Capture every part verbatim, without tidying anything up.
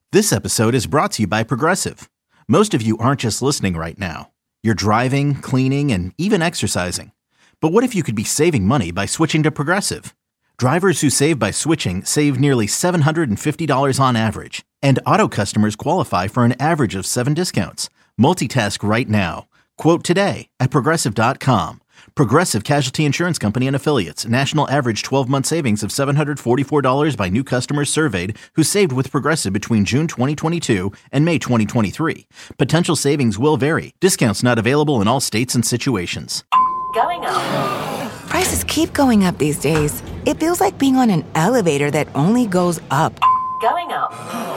This episode is brought to you by Progressive. Most of you aren't just listening right now. You're driving, cleaning, and even exercising. But what if you could be saving money by switching to Progressive? Drivers who save by switching save nearly seven hundred fifty dollars on average. And auto customers qualify for an average of seven discounts. Multitask right now. Quote today at Progressive dot com. Progressive Casualty Insurance Company and Affiliates. National average twelve-month savings of seven hundred forty-four dollars by new customers surveyed who saved with Progressive between June twenty twenty-two and May twenty twenty-three. Potential savings will vary. Discounts not available in all states and situations. Going up. Prices keep going up these days. It feels like being on an elevator that only goes up. Going up.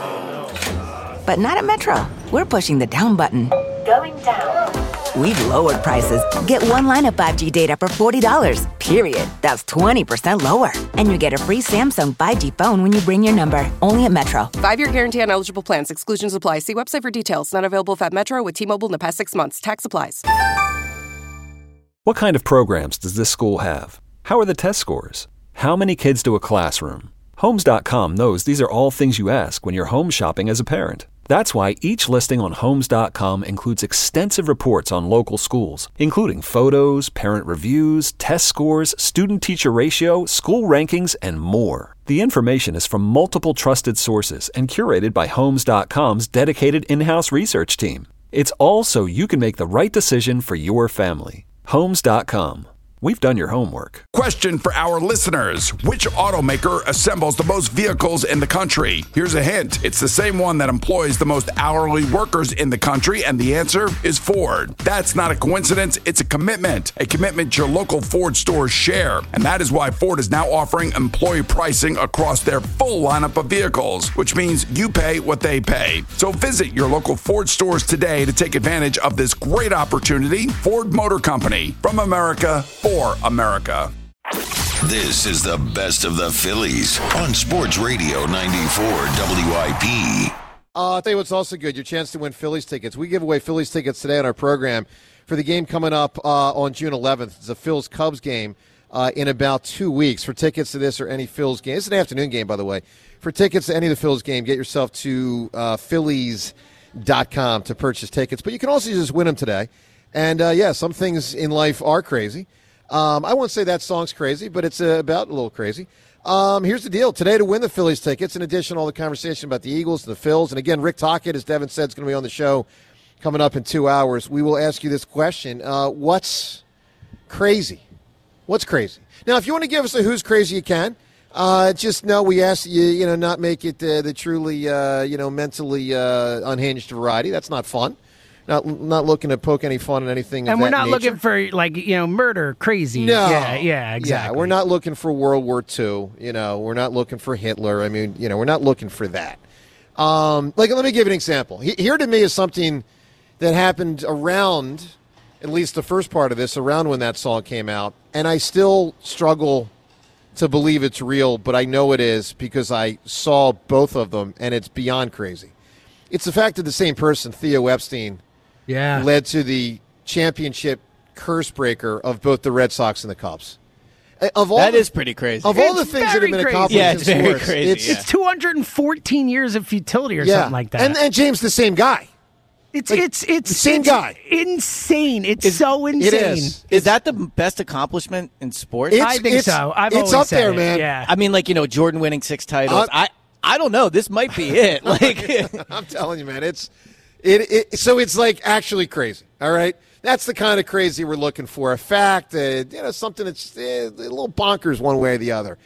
But not at Metro. We're pushing the down button. Going down. We've lowered prices. Get one line of five G data for forty dollars, period. That's twenty percent lower. And you get a free Samsung five G phone when you bring your number. Only at Metro. Five-year guarantee on eligible plans. Exclusions apply. See website for details. Not available at Metro with T-Mobile in the past six months. Tax applies. What kind of programs does this school have? How are the test scores? How many kids do a classroom? Homes dot com knows these are all things you ask when you're home shopping as a parent. That's why each listing on Homes dot com includes extensive reports on local schools, including photos, parent reviews, test scores, student-teacher ratio, school rankings, and more. The information is from multiple trusted sources and curated by Homes dot com's dedicated in-house research team. It's all so you can make the right decision for your family. Homes dot com. We've done your homework. Question for our listeners. Which automaker assembles the most vehicles in the country? Here's a hint. It's the same one that employs the most hourly workers in the country, and the answer is Ford. That's not a coincidence. It's a commitment. A commitment your local Ford stores share. And that is why Ford is now offering employee pricing across their full lineup of vehicles, which means you pay what they pay. So visit your local Ford stores today to take advantage of this great opportunity. Ford Motor Company. From America, for America. This is the best of the Phillies on Sports Radio ninety-four W I P. Uh, I'll tell you what's also good, your chance to win Phillies tickets. We give away Phillies tickets today on our program for the game coming up uh, on June eleventh. It's a Phils-Cubs game uh, in about two weeks. For tickets to this or any Phils game, it's an afternoon game, by the way. For tickets to any of the Phils game, get yourself to uh, Phillies dot com to purchase tickets. But you can also just win them today. And, uh, yeah, some things in life are crazy. Um, I won't say that song's crazy, but it's uh, about a little crazy. Um, here's the deal. Today to win the Phillies tickets, in addition to all the conversation about the Eagles and the Phils, and again, Rick Tocchet, as Devin said, is going to be on the show coming up in two hours. We will ask you this question. Uh, what's crazy? What's crazy? Now, if you want to give us a who's crazy, you can. Uh, just know we ask you, you know, not make it uh, the truly, uh, you know, mentally uh, unhinged variety. That's not fun. Not not looking to poke any fun at anything. And of we're that not nature. looking for, like, you know, murder, crazy. No. Yeah, yeah, exactly. Yeah, we're not looking for World War Two. You know, we're not looking for Hitler. I mean, you know, we're not looking for that. Um, like, let me give you an example. Here to me is something that happened around, at least the first part of this, around when that song came out. And I still struggle to believe it's real, but I know it is because I saw both of them, and it's beyond crazy. It's the fact that the same person, Theo Epstein, yeah. led to the championship curse breaker of both the Red Sox and the Cubs. Of all that the, is pretty crazy. Of all It's the things that have been very accomplished crazy. Yeah, in it's very sports, crazy, it's, yeah. It's two hundred fourteen years of futility or yeah. something like that. And, and James, the same guy. It's like, it's it's the same it's guy. Insane. It's Is- so insane. It is. Is that the best accomplishment in sports? It's- I think it's- so. I've it's always up said there, it. man. Yeah. I mean, like, you know, Jordan winning six titles. Uh, I I don't know. This might be it. Like, I'm telling you, man. It's it, it. So it's like actually crazy. All right. That's the kind of crazy we're looking for. A fact, uh, you know, something that's uh, a little bonkers one way or the other.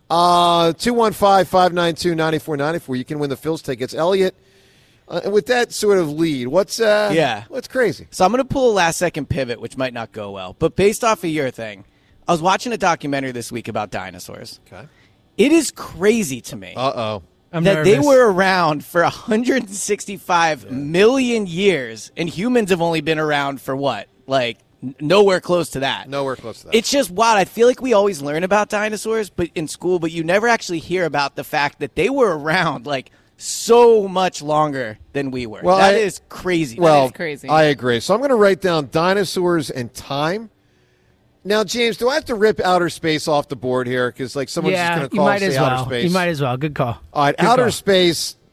Uh, two one five, five nine two, nine four nine four. You can win the Phils tickets. Elliot, uh, with that sort of lead, what's uh, Yeah. what's crazy? so I'm going to pull a last second pivot, which might not go well. But based off of your thing, I was watching a documentary this week about dinosaurs. Okay. It is crazy to me Uh-oh. I'm that nervous. they were around for one hundred sixty-five million years, and humans have only been around for what? Like, n- nowhere close to that. Nowhere close to that. It's just wild. I feel like we always learn about dinosaurs but in school, but you never actually hear about the fact that they were around, like, so much longer than we were. Well, That I- is crazy. Well, is crazy. I agree. So I'm going to write down dinosaurs and time. Now, James, do I have to rip outer space off the board here? Because, like, someone's yeah, just going to you call might and as say outer well. space. You might as well. Good call. All right, Good outer call. space,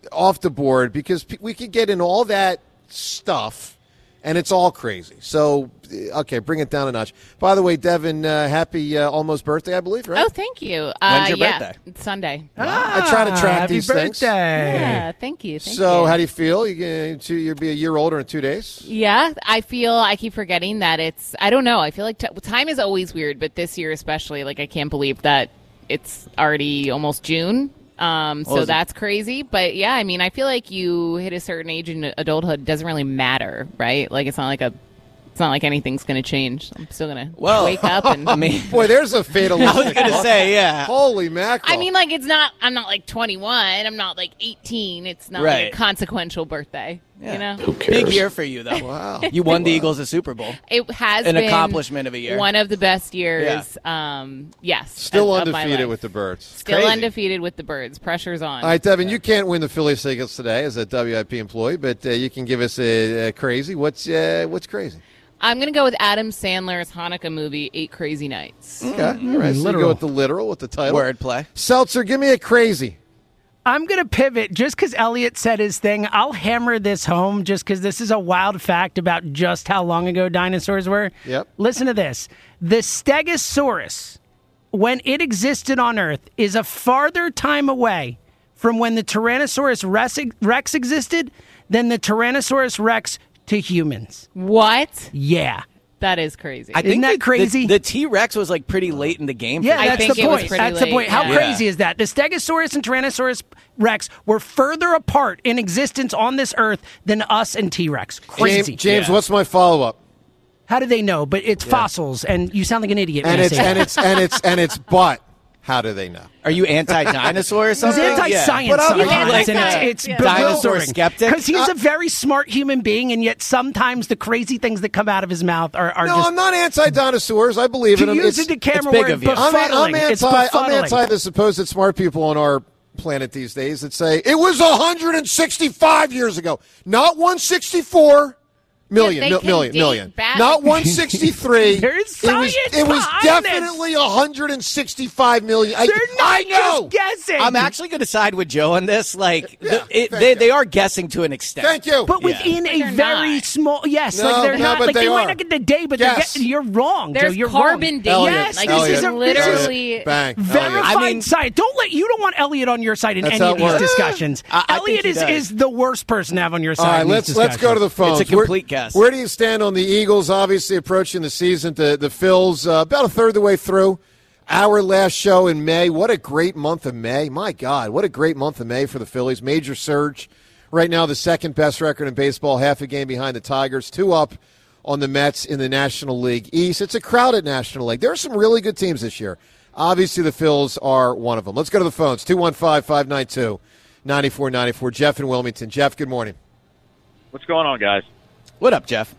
off the board because p- we could get in all that stuff, and it's all crazy. So, okay, bring it down a notch. By the way, Devin, uh, happy uh, almost birthday, I believe, right? Oh, thank you. Uh, When's your yeah, birthday? It's Sunday. Ah, I try to track happy these birthday. things. Yeah, thank you. Thank So, you. how do you feel? You going to you'll be a year older in two days? Yeah, I feel I keep forgetting that it's. I don't know. I feel like t- time is always weird, but this year especially, like I can't believe that it's already almost June. Um, so Well, that's crazy. But yeah, I mean, I feel like you hit a certain age in adulthood, it doesn't really matter, right? Like it's not like a. It's not like anything's going to change. I'm still going to Well, wake up and. I mean, Boy, there's a fatalistic. I was going to say, yeah. Holy mackerel! I mean, like it's not. I'm not like twenty-one. I'm not like eighteen. It's not Right. like a consequential birthday. Yeah. You know, Who cares? Big year for you, though. Wow. You won the Eagles a Super Bowl. it has An been accomplishment of a year. One of the best years. Um, yes, Still of- of my undefeated life. with the Birds. Still Crazy. undefeated with the Birds. Pressure's on. All right, Devin, you can't win the Phillies tickets today as a W I P employee, but uh, you can give us a, a crazy. What's uh, what's crazy? I'm going to go with Adam Sandler's Hanukkah movie, Eight Crazy Nights. Okay, all right. So you Mm, literal. go with the literal with the title. Wordplay. Seltzer, give me a crazy. I'm going to pivot just because Elliot said his thing. I'll hammer this home just because this is a wild fact about just how long ago dinosaurs were. Yep. Listen to this. The Stegosaurus, when it existed on Earth, is a farther time away from when the Tyrannosaurus Rex, Rex existed than the Tyrannosaurus Rex to humans. What? Yeah. That is crazy. I Isn't think that the- crazy? The, the T-Rex was like pretty late in the game. Yeah, for I that's think the it was point. pretty That's the late, point. How yeah. crazy is that? The Stegosaurus and Tyrannosaurus Rex were further apart in existence on this Earth than us and T-Rex. Crazy. James, James Yeah. what's my follow up? How do they know? But it's fossils, and you sound like an idiot. And when you it's say and that. it's and it's and it's but how do they know? Are you anti-dinosaur or He's something? anti-science But I'm- sometimes, Are you and like it's, a it's dinosaur skeptic? Because he's Uh, a very smart human being, and yet sometimes the crazy things that come out of his mouth are, are No, just I'm not anti-dinosaurs. I believe in to them. use It's- it to camera big word of you. I'm, I'm befuddling. anti. It's I'm befuddling. anti the supposed smart people on our planet these days that say it was one hundred sixty-five years ago, not one hundred sixty-four million, Yeah, they mil- can million, date million, back. not one hundred sixty-three. There is It was, science it was behind definitely one hundred sixty-five million. I, They're not I know. just guessing. I'm actually going to side with Joe on this. Like, Yeah, the, it, thank they, you. they are guessing to an extent. Thank you. But Yeah. within a they're very not. small, yes, No, like they're no, not, but like they they, might are. not get the day, but Yes. they're get, you're wrong, There's Joe. You're carbon wrong. dating. Elliot, Yes, like Elliot, this is Elliot, literally bang. Verified I mean- science. Don't let you don't want Elliot on your side in That's any how of it these works. discussions. I- I think Elliot he is, does. is the worst person to have on your side. All right, in let's these let's go to the discussions. phones. It's a complete where, guess. Where do you stand on the Eagles? Obviously approaching the season. The the Phils uh, about a third of the way through. Our last show in May. What a great month of May! My God, what a great month of May for the Phillies. Major surge. Right now, the second best record in baseball, half a game behind the Tigers, two up on the Mets in the National League East. It's a crowded National League. There are some really good teams this year. Obviously, the Phils are one of them. Let's go to the phones. two one five, five nine two, nine four nine four. Jeff in Wilmington. Jeff, good morning. What's going on, guys? What up, Jeff?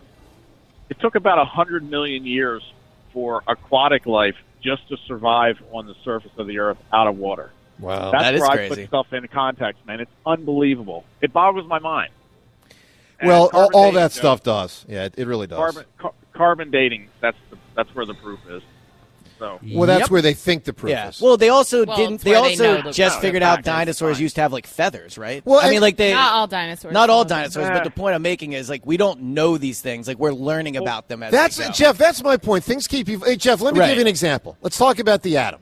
It took about one hundred million years for aquatic life just to survive on the surface of the earth out of water. Wow. That's That is where I crazy. put stuff in context, man. It's unbelievable. It boggles my mind. And Well, all, carbon all dating, that Joe, stuff does. Yeah, it, it really does. Carbon, car, carbon dating, that's the, that's where the proof is. So Well, that's Yep. where they think the proof Yeah. is. Well, they also Well, didn't. it's They where they also know the- just no, figured the out fact is dinosaurs fine. used to have like feathers, right? Well, I mean, and- like they. not all dinosaurs. Not all Some of them. dinosaurs, Eh. but the point I'm making is like we don't know these things. Like we're learning about them as That's we go. Jeff. That's my point. Things keep you. Hey, Jeff, let me Right. give you an example. Let's talk about the atom.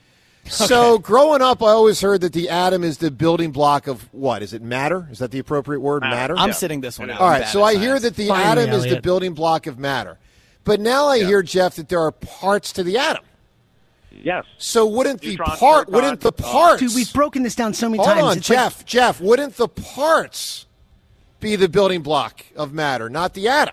So, growing up, I always heard that the atom is the building block of what? Is it matter? Is that the appropriate word? Matter. I'm Yeah. sitting this one out. All I'm right. bad So at I hear science. that the Finally, atom is the Elliot. building block of matter, but now I hear, Jeff, that there are parts to the atom. yes, So wouldn't the Neutrons, part? protons, Wouldn't the uh, parts? Dude, we've broken this down so many Hold times. on, It's like- Jeff. Jeff, wouldn't the parts be the building block of matter, not the atom?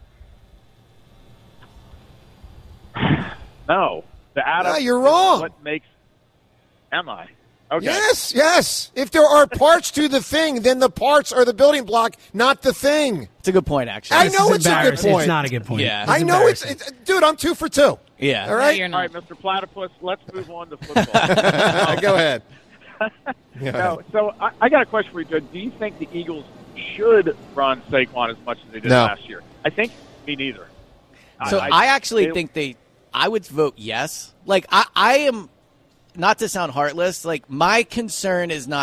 no, the atom. No, you're is wrong. What makes? Am I? Okay. Yes, yes. If there are parts to the thing, then the parts are the building block, not the thing. It's a good point, actually. I This know is it's a good embarrassing. point. It's not a good point. Yeah. It's I know it's, embarrassing. it's, dude. I'm two for two. Yeah. All No, right. you're All not. right, Mister Platypus. Let's move on to football. Go ahead. No, so I, I got a question for you, Joe. Do you think the Eagles should run Saquon as much as they did No. last year? I think me neither. So I, I, actually they- think they. I would vote yes. Like I, I am, not to sound heartless. Like my concern is not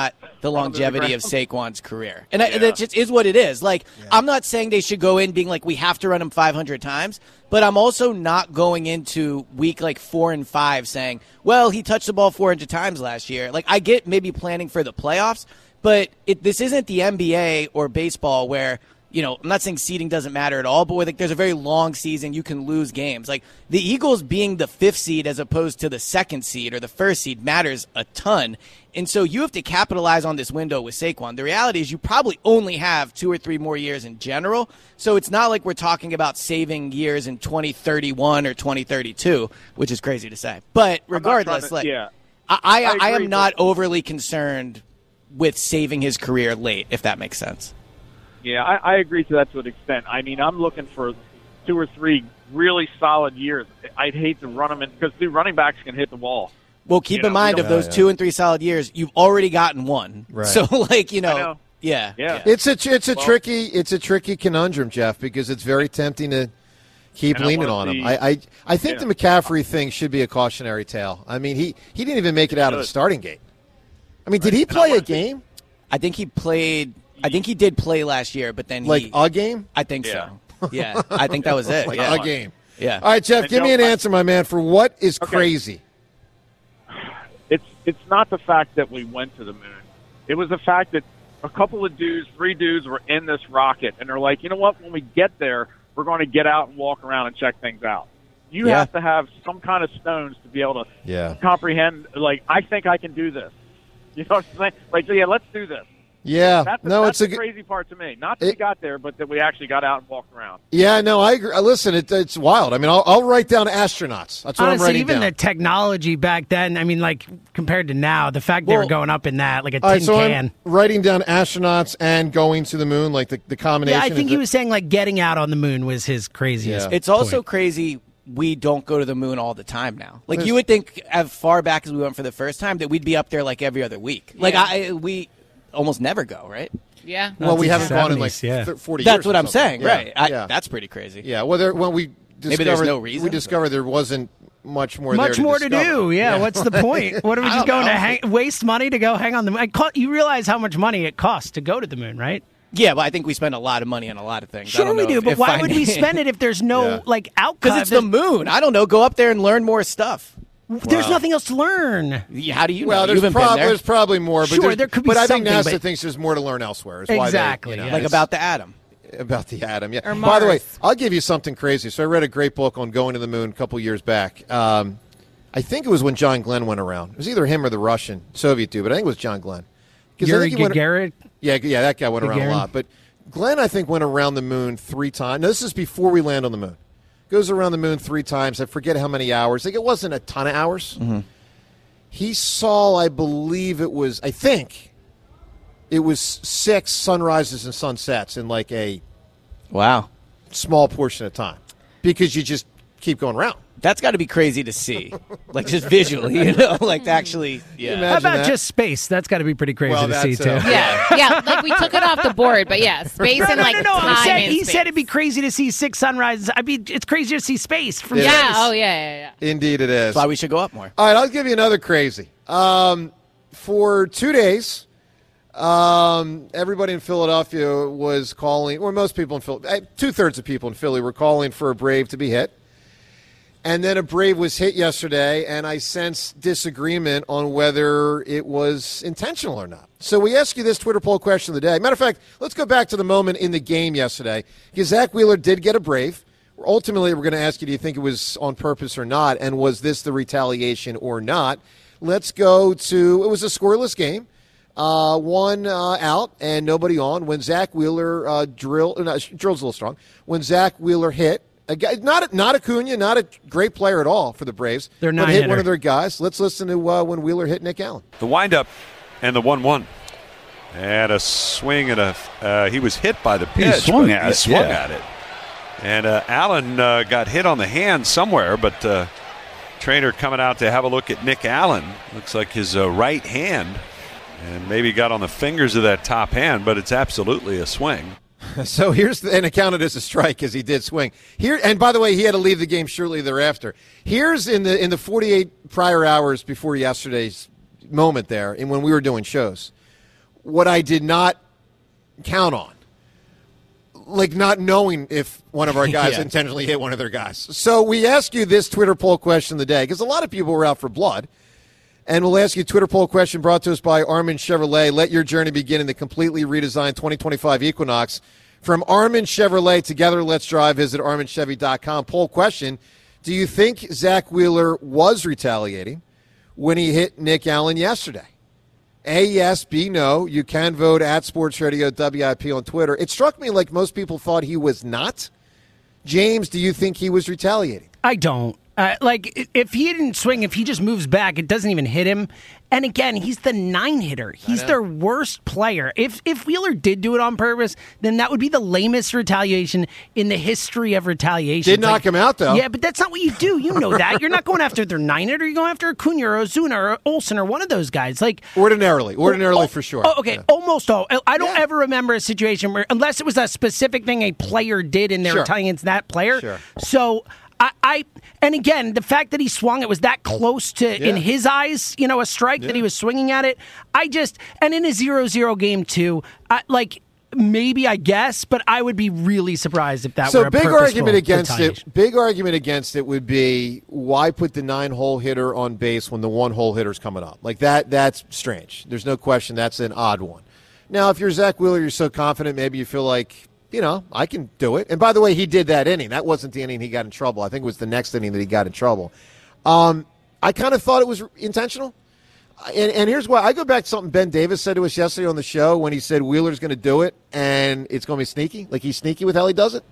the longevity of Saquon's career. And Yeah. that just is what it is. Like, yeah. I'm not saying they should go in being like, we have to run him five hundred times, but I'm also not going into week like four and five saying, well, he touched the ball four hundred times last year. Like, I get maybe planning for the playoffs, but it, this isn't the N B A or baseball where, you know, I'm not saying seeding doesn't matter at all, but where like, there's a very long season, you can lose games. Like, the Eagles being the fifth seed as opposed to the second seed or the first seed matters a ton. And so you have to capitalize on this window with Saquon. The reality is you probably only have two or three more years in general. So it's not like we're talking about saving years in twenty thirty-one or twenty thirty-two, which is crazy to say. But regardless, to, like yeah. I, I, I, I am agree, not but- overly concerned with saving his career late, if that makes sense. Yeah, I, I agree to that to an extent. I mean, I'm looking for two or three really solid years. I'd hate to run them in because the running backs can hit the wall. Well, keep You in know, mind, we of don't- those Yeah, yeah. two and three solid years, you've already gotten one. Right. So, like, you know, I know. yeah, Yeah. It's a it's a Well- tricky it's a tricky conundrum, Jeff, because it's very tempting to keep And I leaning wanna on him. see- I I, I think Yeah. the McCaffrey thing should be a cautionary tale. I mean, he, he didn't even make it out of the should. starting gate. I mean, did he And I play a wanna see- game? I think he played. I think he did play last year, but then Like he, a game? I think Yeah. so. Yeah, I think that was it. Like yeah. a game. Yeah. All right, Jeff, And give me Joe, an I- answer, my man, for what is Okay. crazy. It's it's not the fact that we went to the moon. It was the fact that a couple of dudes, three dudes, were in this rocket, and they're like, you know what? When we get there, we're going to get out and walk around and check things out. You Yeah. have to have some kind of stones to be able to Yeah. comprehend. Like, I think I can do this. You know what I'm saying? Like, yeah, let's do this. Yeah. That's, the, no, that's it's a the good. crazy part to me. Not that It- we got there, but that we actually got out and walked around. Yeah, no, I agree. Uh, Listen, it, it's wild. I mean, I'll, I'll write down astronauts. That's what I'm Honestly, writing even down. the technology back then, I mean, like, compared to now, the fact they Well- were going up in that, like a tin All right, so can. I'm writing down astronauts and going to the moon, like the, the combination. Yeah, I think Is he it- was saying, like, getting out on the moon was his craziest. Yeah. It's also point. crazy we don't go to the moon all the time now. Like, There's- you would think as far back as we went for the first time that we'd be up there like every other week. Like, Yeah. I we almost never go, right? Yeah. Well, we haven't gone in like seventies, yeah. th- forty years. That's what or I'm something. saying, Yeah, right? I, yeah. That's pretty crazy. Yeah, well, there, when we discovered, Maybe there's no reason, we but- discovered there wasn't much more Much there more to discover. do. Yeah, what's the point? What are we I just don't going to know. hang, waste money to go hang on the moon? I ca- you realize how much money it costs to go to the moon, right? Yeah, but I think we spend a lot of money on a lot of things. I Sure don't we know do, if- but if why would we finding- spend it if there's no Yeah. like outcome? Because it's the moon. I don't know. Go up there and learn more stuff. There's nothing else to learn. Yeah, How do you know? Well, You there's, haven't prob- been there. there's probably more, but Sure, there's- there could be But I think something, NASA but- thinks there's more to learn elsewhere. Is why they, Exactly, you know, yeah. like it's- about the atom. about the atom. Yeah. Or By the way, Mars. I'll give you something crazy. So I read a great book on going to the moon a couple years back. Um, I think it was when John Glenn went around. It was either him or the Russian Soviet dude, but I think it was John Glenn. 'Cause I Yuri think he went- Gagarin. Yeah, yeah, that guy went around Gagarin. a lot. But Glenn, I think, went around the moon three times. Now, this is before we land on the moon. Goes around the moon three times. I forget how many hours. Like, it wasn't a ton of hours. Mm-hmm. He saw, I believe it was, I think, it was six sunrises and sunsets in like a Wow. small portion of time because you just keep going around. That's got to be crazy to see. Like, just visually, you know? Like, to actually, yeah. Imagine How about that. just space? That's got to be pretty crazy Well, to see that's, too. uh, Yeah, yeah. Like we took it off the board, but yeah, space No, and no, like no, no. I'm time saying, and he space. said it'd be crazy to see six sunrises. I mean, it's crazy to see space from Yeah. space. Yeah. Oh yeah, yeah, yeah. Indeed, it is. That's why we should go up more. All right, I'll give you another crazy. Um, for two days, um, everybody in Philadelphia was calling, or most people in Philly, two thirds of people in Philly were calling for a Brave to be hit. And then a Brave was hit yesterday, and I sense disagreement on whether it was intentional or not. So we ask you this Twitter poll question of the day. Matter of fact, let's go back to the moment in the game yesterday, because Zach Wheeler did get a Brave. Ultimately, we're going to ask you, do you think it was on purpose or not, and was this the retaliation or not? Let's go to, it was a scoreless game. Uh, one uh, out and nobody on when Zach Wheeler uh, drill, no, drill's a little strong. When Zach Wheeler hit, a guy, not, not Acuna, not a great player at all for the Braves, They're but not hit hitter. one of their guys. Let's listen to uh, when Wheeler hit Nick Allen. The windup and the one one. And a swing and a uh, he was hit by the He pitch. swung but at he it, swung yeah. at it. And uh, Allen uh, got hit on the hand somewhere, but uh, trainer coming out to have a look at Nick Allen. Looks like his uh, right hand, and maybe got on the fingers of that top hand, but it's absolutely a swing. So here's the, and it counted as a strike because he did swing here. And by the way, he had to leave the game shortly thereafter. Here's in the in the forty-eight prior hours before yesterday's moment there, and when we were doing shows, what I did not count on. Like not knowing if one of our guys Yeah. intentionally hit one of their guys. So we ask you this Twitter poll question of the day because a lot of people were out for blood. And we'll ask you a Twitter poll question brought to us by Armin Chevrolet. Let your journey begin in the completely redesigned twenty twenty-five Equinox. From Armin Chevrolet, together let's drive. Visit armin chevy dot com. Poll question, do you think Zach Wheeler was retaliating when he hit Nick Allen yesterday? A, yes, B, no. You can vote at Sports Radio W I P on Twitter. It struck me like most people thought he was not. James, do you think he was retaliating? I don't. Uh, like, if he didn't swing, if he just moves back, it doesn't even hit him. And again, he's the nine hitter. He's their worst player. If if Wheeler did do it on purpose, then that would be the lamest retaliation in the history of retaliation. Did knock him out, though. Yeah, but that's not what you do. You know that. You're not going after their nine hitter. You're going after Acuna or Ozuna or Olsen or one of those guys. Like Ordinarily. Ordinarily, oh, for sure. Oh, okay, Yeah. almost all. I don't ever remember a situation where, unless it was a specific thing a player did and they were Sure. retaliating against that player. Sure. So I, I, and again, the fact that he swung it was that close to, in Yeah. his eyes, you know, a strike that he was swinging at it. I just, and in a zero zero game too, I, like maybe I guess, but I would be really surprised if that so were a big purposeful argument against retaliation. it. Big argument against it would be why put the nine-hole hitter on base when the one-hole hitter's coming up? Like that. That's strange. There's no question that's an odd one. Now, if you're Zach Wheeler, you're so confident, maybe you feel like, you know, I can do it. And by the way, he did that inning. That wasn't the inning he got in trouble. I think it was the next inning that he got in trouble. Um, I kind of thought it was intentional. And, and here's why. I go back to something Ben Davis said to us yesterday on the show when he said Wheeler's going to do it and it's going to be sneaky. Like he's sneaky with how he does it.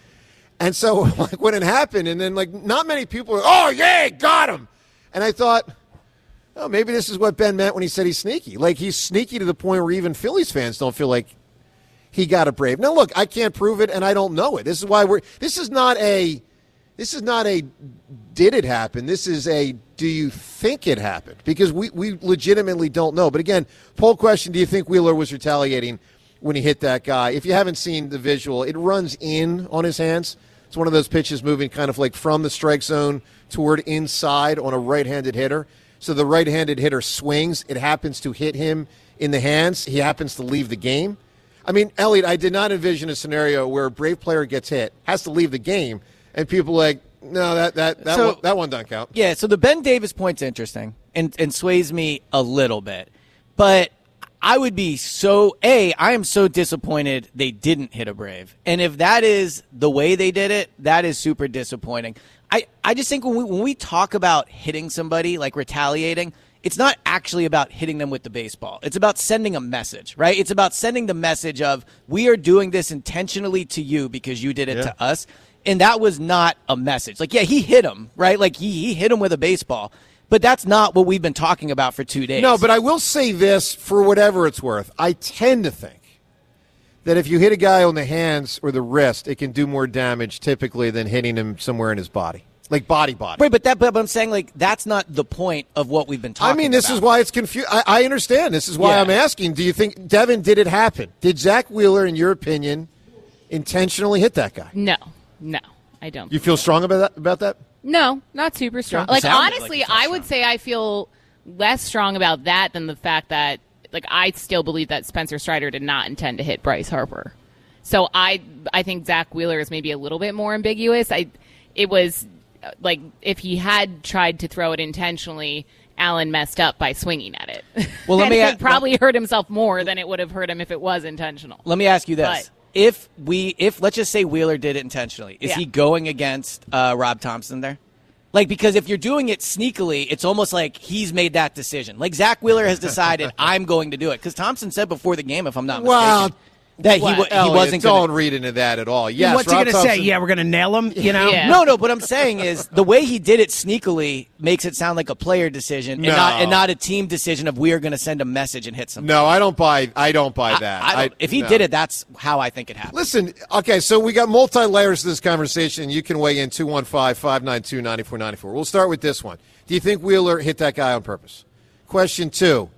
And so like when it happened, and then like not many people were, oh, yeah, got him. And I thought, oh, maybe this is what Ben meant when he said he's sneaky. Like he's sneaky to the point where even Phillies fans don't feel like he got a Brave. Now, look, I can't prove it, and I don't know it. This is why we're. This is not a. This is not a. Did it happen? This is a. Do you think it happened? Because we we legitimately don't know. But again, poll question: do you think Wheeler was retaliating when he hit that guy? If you haven't seen the visual, it runs in on his hands. It's one of those pitches moving kind of like from the strike zone toward inside on a right-handed hitter. So the right-handed hitter swings. It happens to hit him in the hands. He happens to leave the game. I mean, Elliot, I did not envision a scenario where a Brave player gets hit, has to leave the game, and people are like, no, that that that, So- one, that one doesn't count. Yeah, so the Ben Davis point's interesting and, and sways me a little bit. But I would be so, A, I am so disappointed they didn't hit a Brave. And if that is the way they did it, that is super disappointing. I, I just think when we, when we talk about hitting somebody, like retaliating, it's not actually about hitting them with the baseball. It's about sending a message, right? It's about sending the message of, we are doing this intentionally to you because you did it Yeah. to us. And that was not a message. Like, yeah, he hit him, right? Like, he, he hit him with a baseball. But that's not what we've been talking about for two days. No, but I will say this for whatever it's worth. I tend to think that if you hit a guy on the hands or the wrist, it can do more damage typically than hitting him somewhere in his body. Like body body. Right, but that but I'm saying, like, that's not the point of what we've been talking I mean, this about. is why it's confused. I, I understand. This is why Yeah. I'm asking. Do you think, Devin, did it happen? Did Zach Wheeler, in your opinion, intentionally hit that guy? No, no, I don't. You feel strong about that? About that? No, not super strong. Yeah, Like, sounded like honestly, you felt I would say I feel less strong about that than the fact that, like, I still believe that Spencer Strider did not intend to hit Bryce Harper. So I, I think Zach Wheeler is maybe a little bit more ambiguous. I, it was uh, like if he had tried to throw it intentionally, Allen messed up by swinging at it. Well, let And me it a- probably hurt himself more than it would have hurt him if it was intentional. Let me ask you this. But- if we, if let's just say Wheeler did it intentionally, is Yeah. he going against uh, Rob Thompson there? Like, because if you're doing it sneakily, it's almost like he's made that decision. Like, Zach Wheeler has decided, I'm going to do it. Because Thompson said before the game, if I'm not mistaken, Well, that he, wa- he Elliot, wasn't don't going read into that at all. Yes, What's Rob he going to say? Thompson- Yeah, we're going to nail him, you know? Yeah. No, no, what I'm saying is the way he did it sneakily makes it sound like a player decision No. and not and not a team decision of we are going to send a message and hit somebody. No, I don't buy. I don't buy that. I don't- if he no. did it, that's how I think it happened. Listen, okay, so we got multi layers to this conversation. You can weigh in two one five, five nine two, nine four nine four. We'll start with this one. Do you think Wheeler hit that guy on purpose? Question two,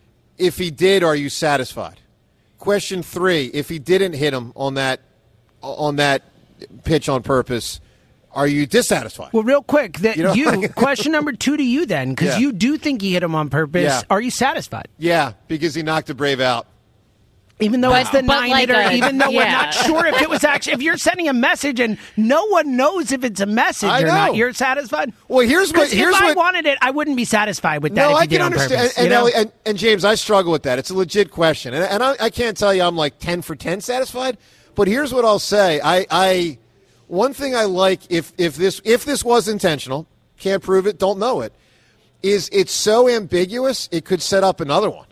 if he did, are you satisfied? Question three, if he didn't hit him on that on that pitch on purpose, are you dissatisfied? Well, real quick, that You know- you, question number two to you then, because Yeah. you do think he hit him on purpose. Yeah. Are you satisfied? Yeah, because he knocked the Brave out. Even though But- it's the but nine like hitter, a- even though we're yeah. not sure if it was actually, if you're sending a message and no one knows if it's a message I or know. not, you're satisfied? Well, here's what. 'Cause Here's if I what. wanted it, I wouldn't be satisfied with that. No, if I you did can it on understand. purpose, and, you know? Ellie- and, and James, I struggle with that. It's a legit question, and, and I, I can't tell you I'm like ten for ten satisfied. But here's what I'll say. I, I one thing I like if if this if this was intentional, can't prove it, don't know it, is it's so ambiguous it could set up another one.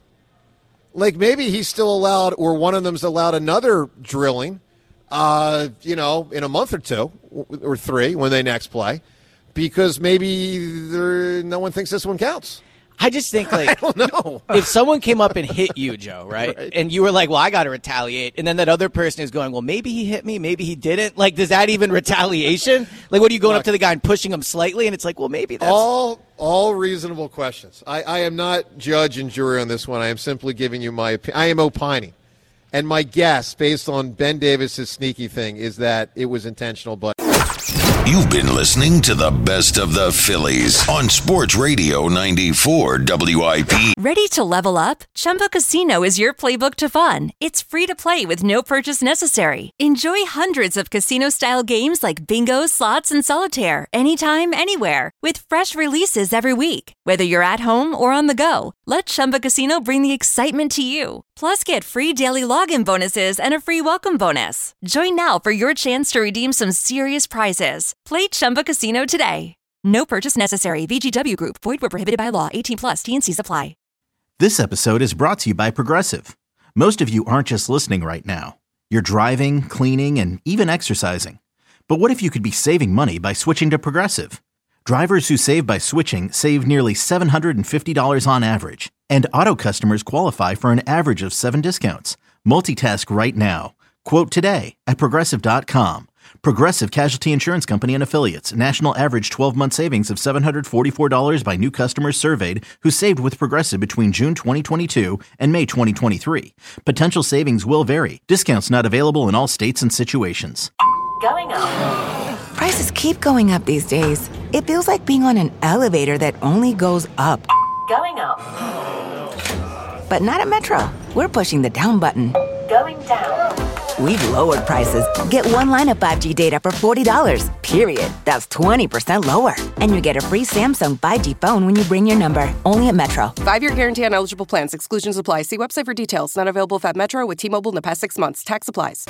Like maybe he's still allowed, or one of them's allowed another drilling, uh, you know, in a month or two or three when they next play, because maybe there, no one thinks this one counts. I just think, like, I don't know. if someone came up and hit you, Joe, right? Right. And you were like, well, I got to retaliate. And then that other person is going, well, maybe he hit me, maybe he didn't. Like, does that even retaliation? Like, what are you going up to the guy and pushing him slightly? And it's like, well, maybe that's. All all reasonable questions. I, I am not judge and jury on this one. I am simply giving you my opinion. I am opining. And my guess, based on Ben Davis's sneaky thing, is that it was intentional, but. You've been listening to the best of the Phillies on Sports Radio ninety-four W I P. Ready to level up? Chumba Casino is your playbook to fun. It's free to play with no purchase necessary. Enjoy hundreds of casino-style games like bingo, slots, and solitaire anytime, anywhere with fresh releases every week. Whether you're at home or on the go, let Chumba Casino bring the excitement to you. Plus, get free daily login bonuses and a free welcome bonus. Join now for your chance to redeem some serious prizes. Play Chumba Casino today. No purchase necessary. V G W Group. Void where prohibited by law. eighteen plus. T and C's apply. This episode is brought to you by Progressive. Most of you aren't just listening right now. You're driving, cleaning, and even exercising. But what if you could be saving money by switching to Progressive? Drivers who save by switching save nearly seven hundred fifty dollars on average. And auto customers qualify for an average of seven discounts. Multitask right now. Quote today at Progressive dot com. Progressive Casualty Insurance Company and Affiliates. National average twelve-month savings of seven hundred forty-four dollars by new customers surveyed who saved with Progressive between June twenty twenty-two and May twenty twenty-three. Potential savings will vary. Discounts not available in all states and situations. Going up. Prices keep going up these days. It feels like being on an elevator that only goes up. Going up. But not at Metro. We're pushing the down button. Going down. We've lowered prices. Get one line of five G data for forty dollars, period. That's twenty percent lower. And you get a free Samsung five G phone when you bring your number. Only at Metro. Five-year guarantee on eligible plans. Exclusions apply. See website for details. Not available if at Metro with T-Mobile in the past six months. Tax applies.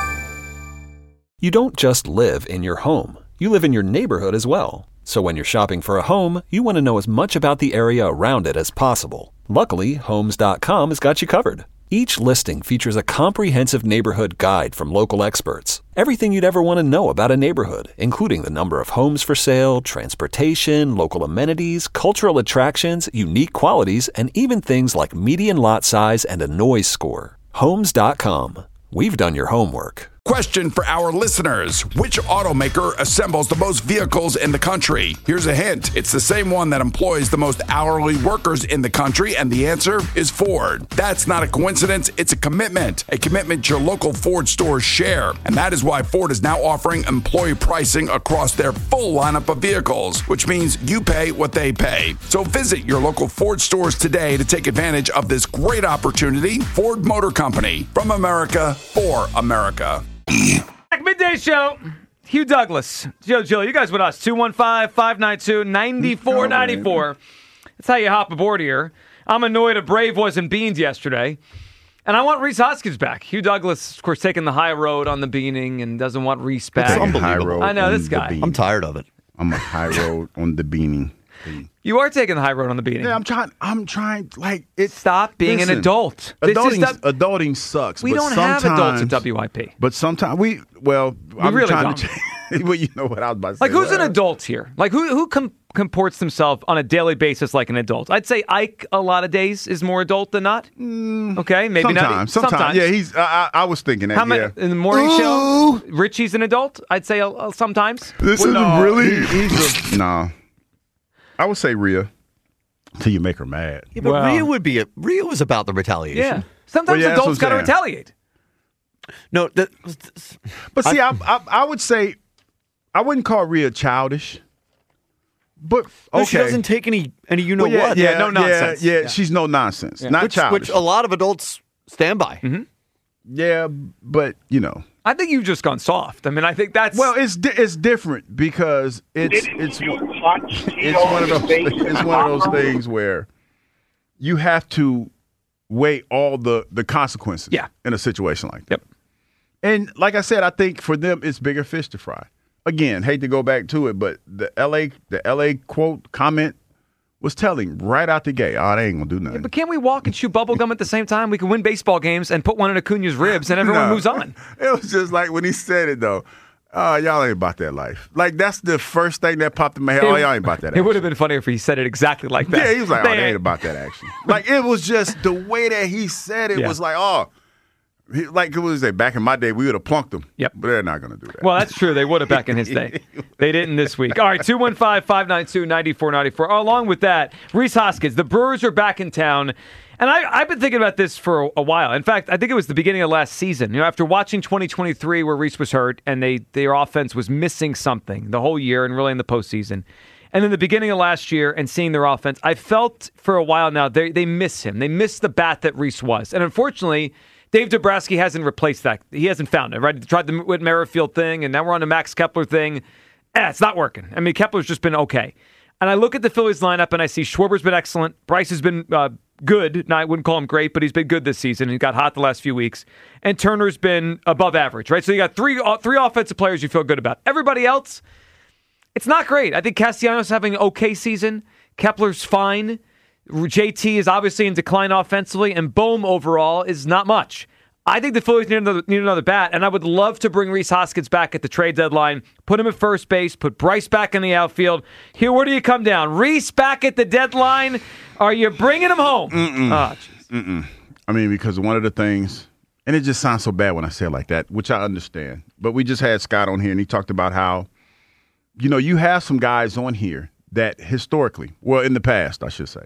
You don't just live in your home. You live in your neighborhood as well. So when you're shopping for a home, you want to know as much about the area around it as possible. Luckily, Homes dot com has got you covered. Each listing features a comprehensive neighborhood guide from local experts. Everything you'd ever want to know about a neighborhood, including the number of homes for sale, transportation, local amenities, cultural attractions, unique qualities, and even things like median lot size and a noise score. Homes dot com. We've done your homework. Question for our listeners. Which automaker assembles the most vehicles in the country? Here's a hint. It's the same one that employs the most hourly workers in the country, and the answer is Ford. That's not a coincidence. It's a commitment. A commitment your local Ford stores share. And that is why Ford is now offering employee pricing across their full lineup of vehicles, which means you pay what they pay. So visit your local Ford stores today to take advantage of this great opportunity. Ford Motor Company. From America, for America. Back midday show. Hugh Douglas, Joe Gill, you guys with us. two one five, five nine two, nine four nine four. That's how you hop aboard here. I'm annoyed a Brave wasn't beaned yesterday. And I want Rhys Hoskins back. Hugh Douglas, of course, taking the high road on the beaning and doesn't want Rhys back. It's unbelievable. I know, on this the guy. bean. I'm tired of it. I'm a high road on the beaning. You are taking the high road on the beating. Yeah, I'm trying. I'm trying. Like, it. Stop being listen, an adult. This Adulting, is the, adulting sucks. we but don't have adults at sometimes- W I P. But sometimes we. Well, We I'm really trying don't. to. change- well, you know what I was about to say. Like, who's well, an adult here? Like, who who com- comports themselves on a daily basis like an adult? I'd say Ike, a lot of days, is more adult than not. Okay, maybe sometimes, not. Sometimes, yeah. He's. I, I, I was thinking that. How many yeah. in the morning show? Richie's an adult. I'd say uh, uh, sometimes. This Well, is no, really. he- he's a, nah. I would say Rhea. Till you make her mad. Yeah, but Well- Rhea would be a, Rhea was about the retaliation. Yeah. Sometimes Well, yeah, that's adults got what to I'm saying. retaliate. No, that, But see, I, I, I would say, I wouldn't call Rhea childish. But okay, no, she doesn't take any any you know Well, yeah, what. Yeah, Yeah, no nonsense. Yeah, yeah, Yeah. she's no nonsense. Not which, childish. which a lot of adults stand by. Mm-hmm. Yeah, but, you know. I think you've just gone soft. I mean, I think that's well. It's di- it's different because it's it's one, it's one of those things, it's one of those things where you have to weigh all the the consequences. Yeah. In a situation like that. Yep. And like I said, I think for them it's bigger fish to fry. Again, hate to go back to it, but the L A the L A quote comment was telling right out the gate, oh, they ain't gonna do nothing. Yeah, but can't we walk and chew bubble gum at the same time? We can win baseball games and put one in Acuna's ribs, and everyone No. moves on. It was just like when he said it, though. Oh, y'all ain't about that life. Like, that's the first thing that popped in my head. Oh, y'all ain't about that It action. would have been funnier if he said it exactly like that. Yeah, he was like, oh, They they ain't ain't- about that action. Like, it was just the way that he said it Yeah. was like, oh, he, like, it was like, back in my day, we would have plunked them. Yep. But they're not going to do that. Well, that's true. They would have back in his day. They didn't this week. All right, two one five, five nine two, nine four nine four. Along with that, Rhys Hoskins, the Brewers are back in town. And I, I've been thinking about this for a, a while. In fact, I think it was the beginning of last season. You know, after watching twenty twenty-three where Rhys was hurt and they their offense was missing something the whole year and really in the postseason. And then the beginning of last year and seeing their offense, I felt for a while now they, they miss him. They miss the bat that Rhys was. And unfortunately, Dave Dombrowski hasn't replaced that. He hasn't found it, right? He tried the Whit Merrifield thing, and now we're on the Max Kepler thing. Eh, it's not working. I mean, Kepler's just been okay. And I look at the Phillies lineup, and I see Schwarber's been excellent. Bryce has been uh, good. Now, I wouldn't call him great, but he's been good this season. He got hot the last few weeks. And Turner's been above average, right? So you got three uh, three offensive players you feel good about. Everybody else, it's not great. I think Castellanos having an okay season. Kepler's fine. J T is obviously in decline offensively, and Bohm overall is not much. I think the Phillies need another, need another bat, and I would love to bring Rhys Hoskins back at the trade deadline, put him at first base, put Bryce back in the outfield. Here, where do you come down? Rhys back at the deadline? Are you bringing him home? Mm-mm. Oh, Mm-mm. I mean, because one of the things, and it just sounds so bad when I say it like that, which I understand, but we just had Scott on here, and he talked about how, you know, you have some guys on here that historically, well, in the past, I should say,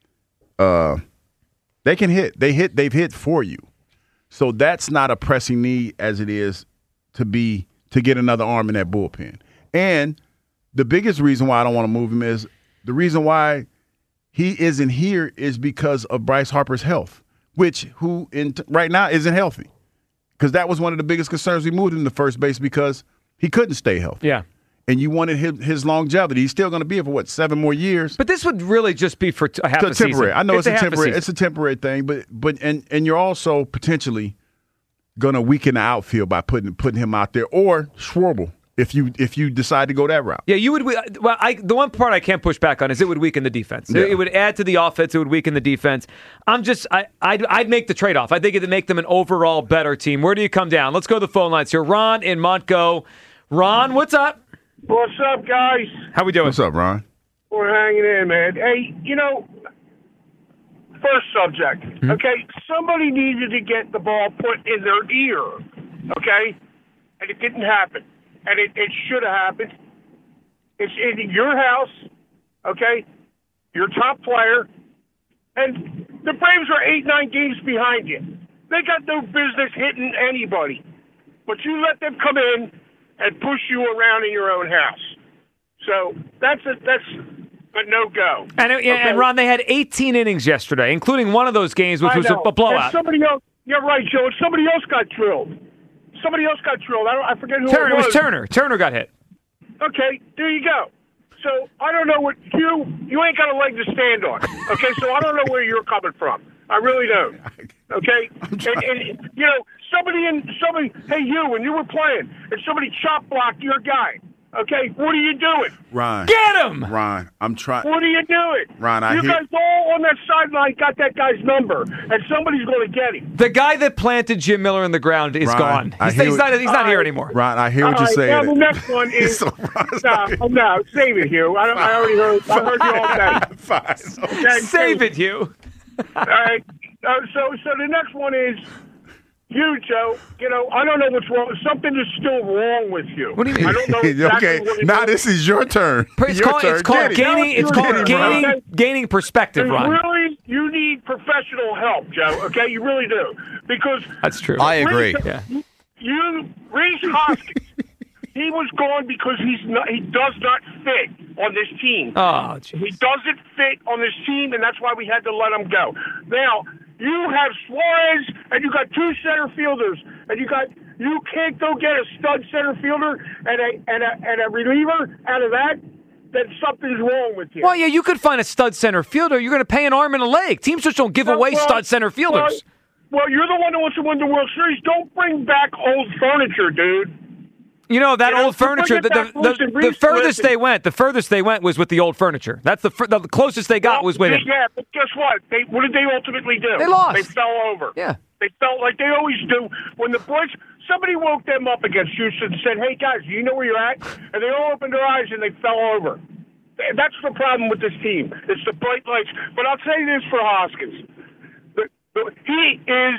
uh, they can hit. They hit. They've hit for you. So that's not a pressing need as it is to be to get another arm in that bullpen. And the biggest reason why I don't want to move him is the reason why he isn't here is because of Bryce Harper's health, which who in t- right now isn't healthy. Because that was one of the biggest concerns we moved him to first base because he couldn't stay healthy. Yeah. And you wanted his, his longevity. He's still going to be here for, what, seven more years? But this would really just be for t- a half So a season. temporary. I know it's, a a half temporary. season. It's a temporary thing, but but and and you're also potentially going to weaken the outfield by putting putting him out there, or Schwarber if you if you decide to go that route. Yeah, you would. Well, I, the one part I can't push back on is it would weaken the defense. Yeah. It, it would add to the offense. It would weaken the defense. I'm just, I, I'd, I'd make the trade off. I think it'd make them an overall better team. Where do you come down? Let's go to the phone lines here. Ron in Montgo. Ron, what's up? What's up, guys? How we doing? What's up, Ron? We're hanging in, man. Hey, you know, first subject, Mm-hmm. okay? Somebody needed to get the ball put in their ear, okay? And it didn't happen. And it, it should have happened. It's in your house, okay? Your top player. And the Braves are eight, nine games behind you. They got no business hitting anybody. But you let them come in and push you around in your own house. So that's a, that's a no-go. And, okay? and Ron, they had eighteen innings yesterday, including one of those games, which I was a, know. a blowout. And somebody else, yeah, right, Joe. And somebody else got drilled. Somebody else got drilled. I, don't, I forget who Turner, it was. it was Turner. Turner got hit. Okay, there you go. So I don't know what you you ain't got a leg to stand on. Okay, so I don't know where you're coming from. I really don't. Okay, and, and you know somebody in somebody. Hey, you when you were playing and somebody chop blocked your guy. Okay, what are you doing? Ron. Get him! Ron, I'm trying. What are you doing? Ron, I you hear- guys all on that sideline got that guy's number, and somebody's going to get him. The guy that planted Jim Miller in the ground is Ron, gone. I He's, hear he's what- not, he's not All here right. anymore. Ron, I hear what All you're right, saying. Now the next one is So Ron's no, no, save it, Hugh. I, don't, I already heard. I heard you all day. Fine. Okay, Save it, Hugh. All right. Uh, so, so the next one is you, Joe. You know, I don't know what's wrong. Something is still wrong with you. What do you mean? I don't know exactly okay, what it now is. this is your turn. It's your called, turn. it's called Get it. gaining. It's Get called it, gaining. Ron. Gaining perspective, You Ron. really, you need professional help, Joe. Okay, you really do, because That's true. I agree. Reese, Yeah. You, Rhys Hoskins, he was gone because he's not. He does not fit on this team. Oh, He doesn't fit on this team, and that's why we had to let him go. Now, You have Suarez, and you got two center fielders, and you got you can't go get a stud center fielder and a and a and a reliever out of that. Then something's wrong with you. Well, yeah, you could find a stud center fielder. You're going to pay an arm and a leg. Teams just don't give Well, away well, stud center fielders. Well, well, you're the one that wants to win the World Series. Don't bring back old furniture, dude. You know, that You know, old bring furniture, it the, back the, loose the, and the reach furthest with it. they went, the furthest they went was with the old furniture. That's the fir- the closest they got was with him. Yeah, but guess what? They what did they ultimately do? They lost. They fell over. Yeah. They felt like they always do. When the Braves, somebody woke them up against Houston and said, "Hey guys, you know where you're at?" And they all opened their eyes and they fell over. That's the problem with this team. It's the bright lights. But I'll say this for Hoskins: the, the, he is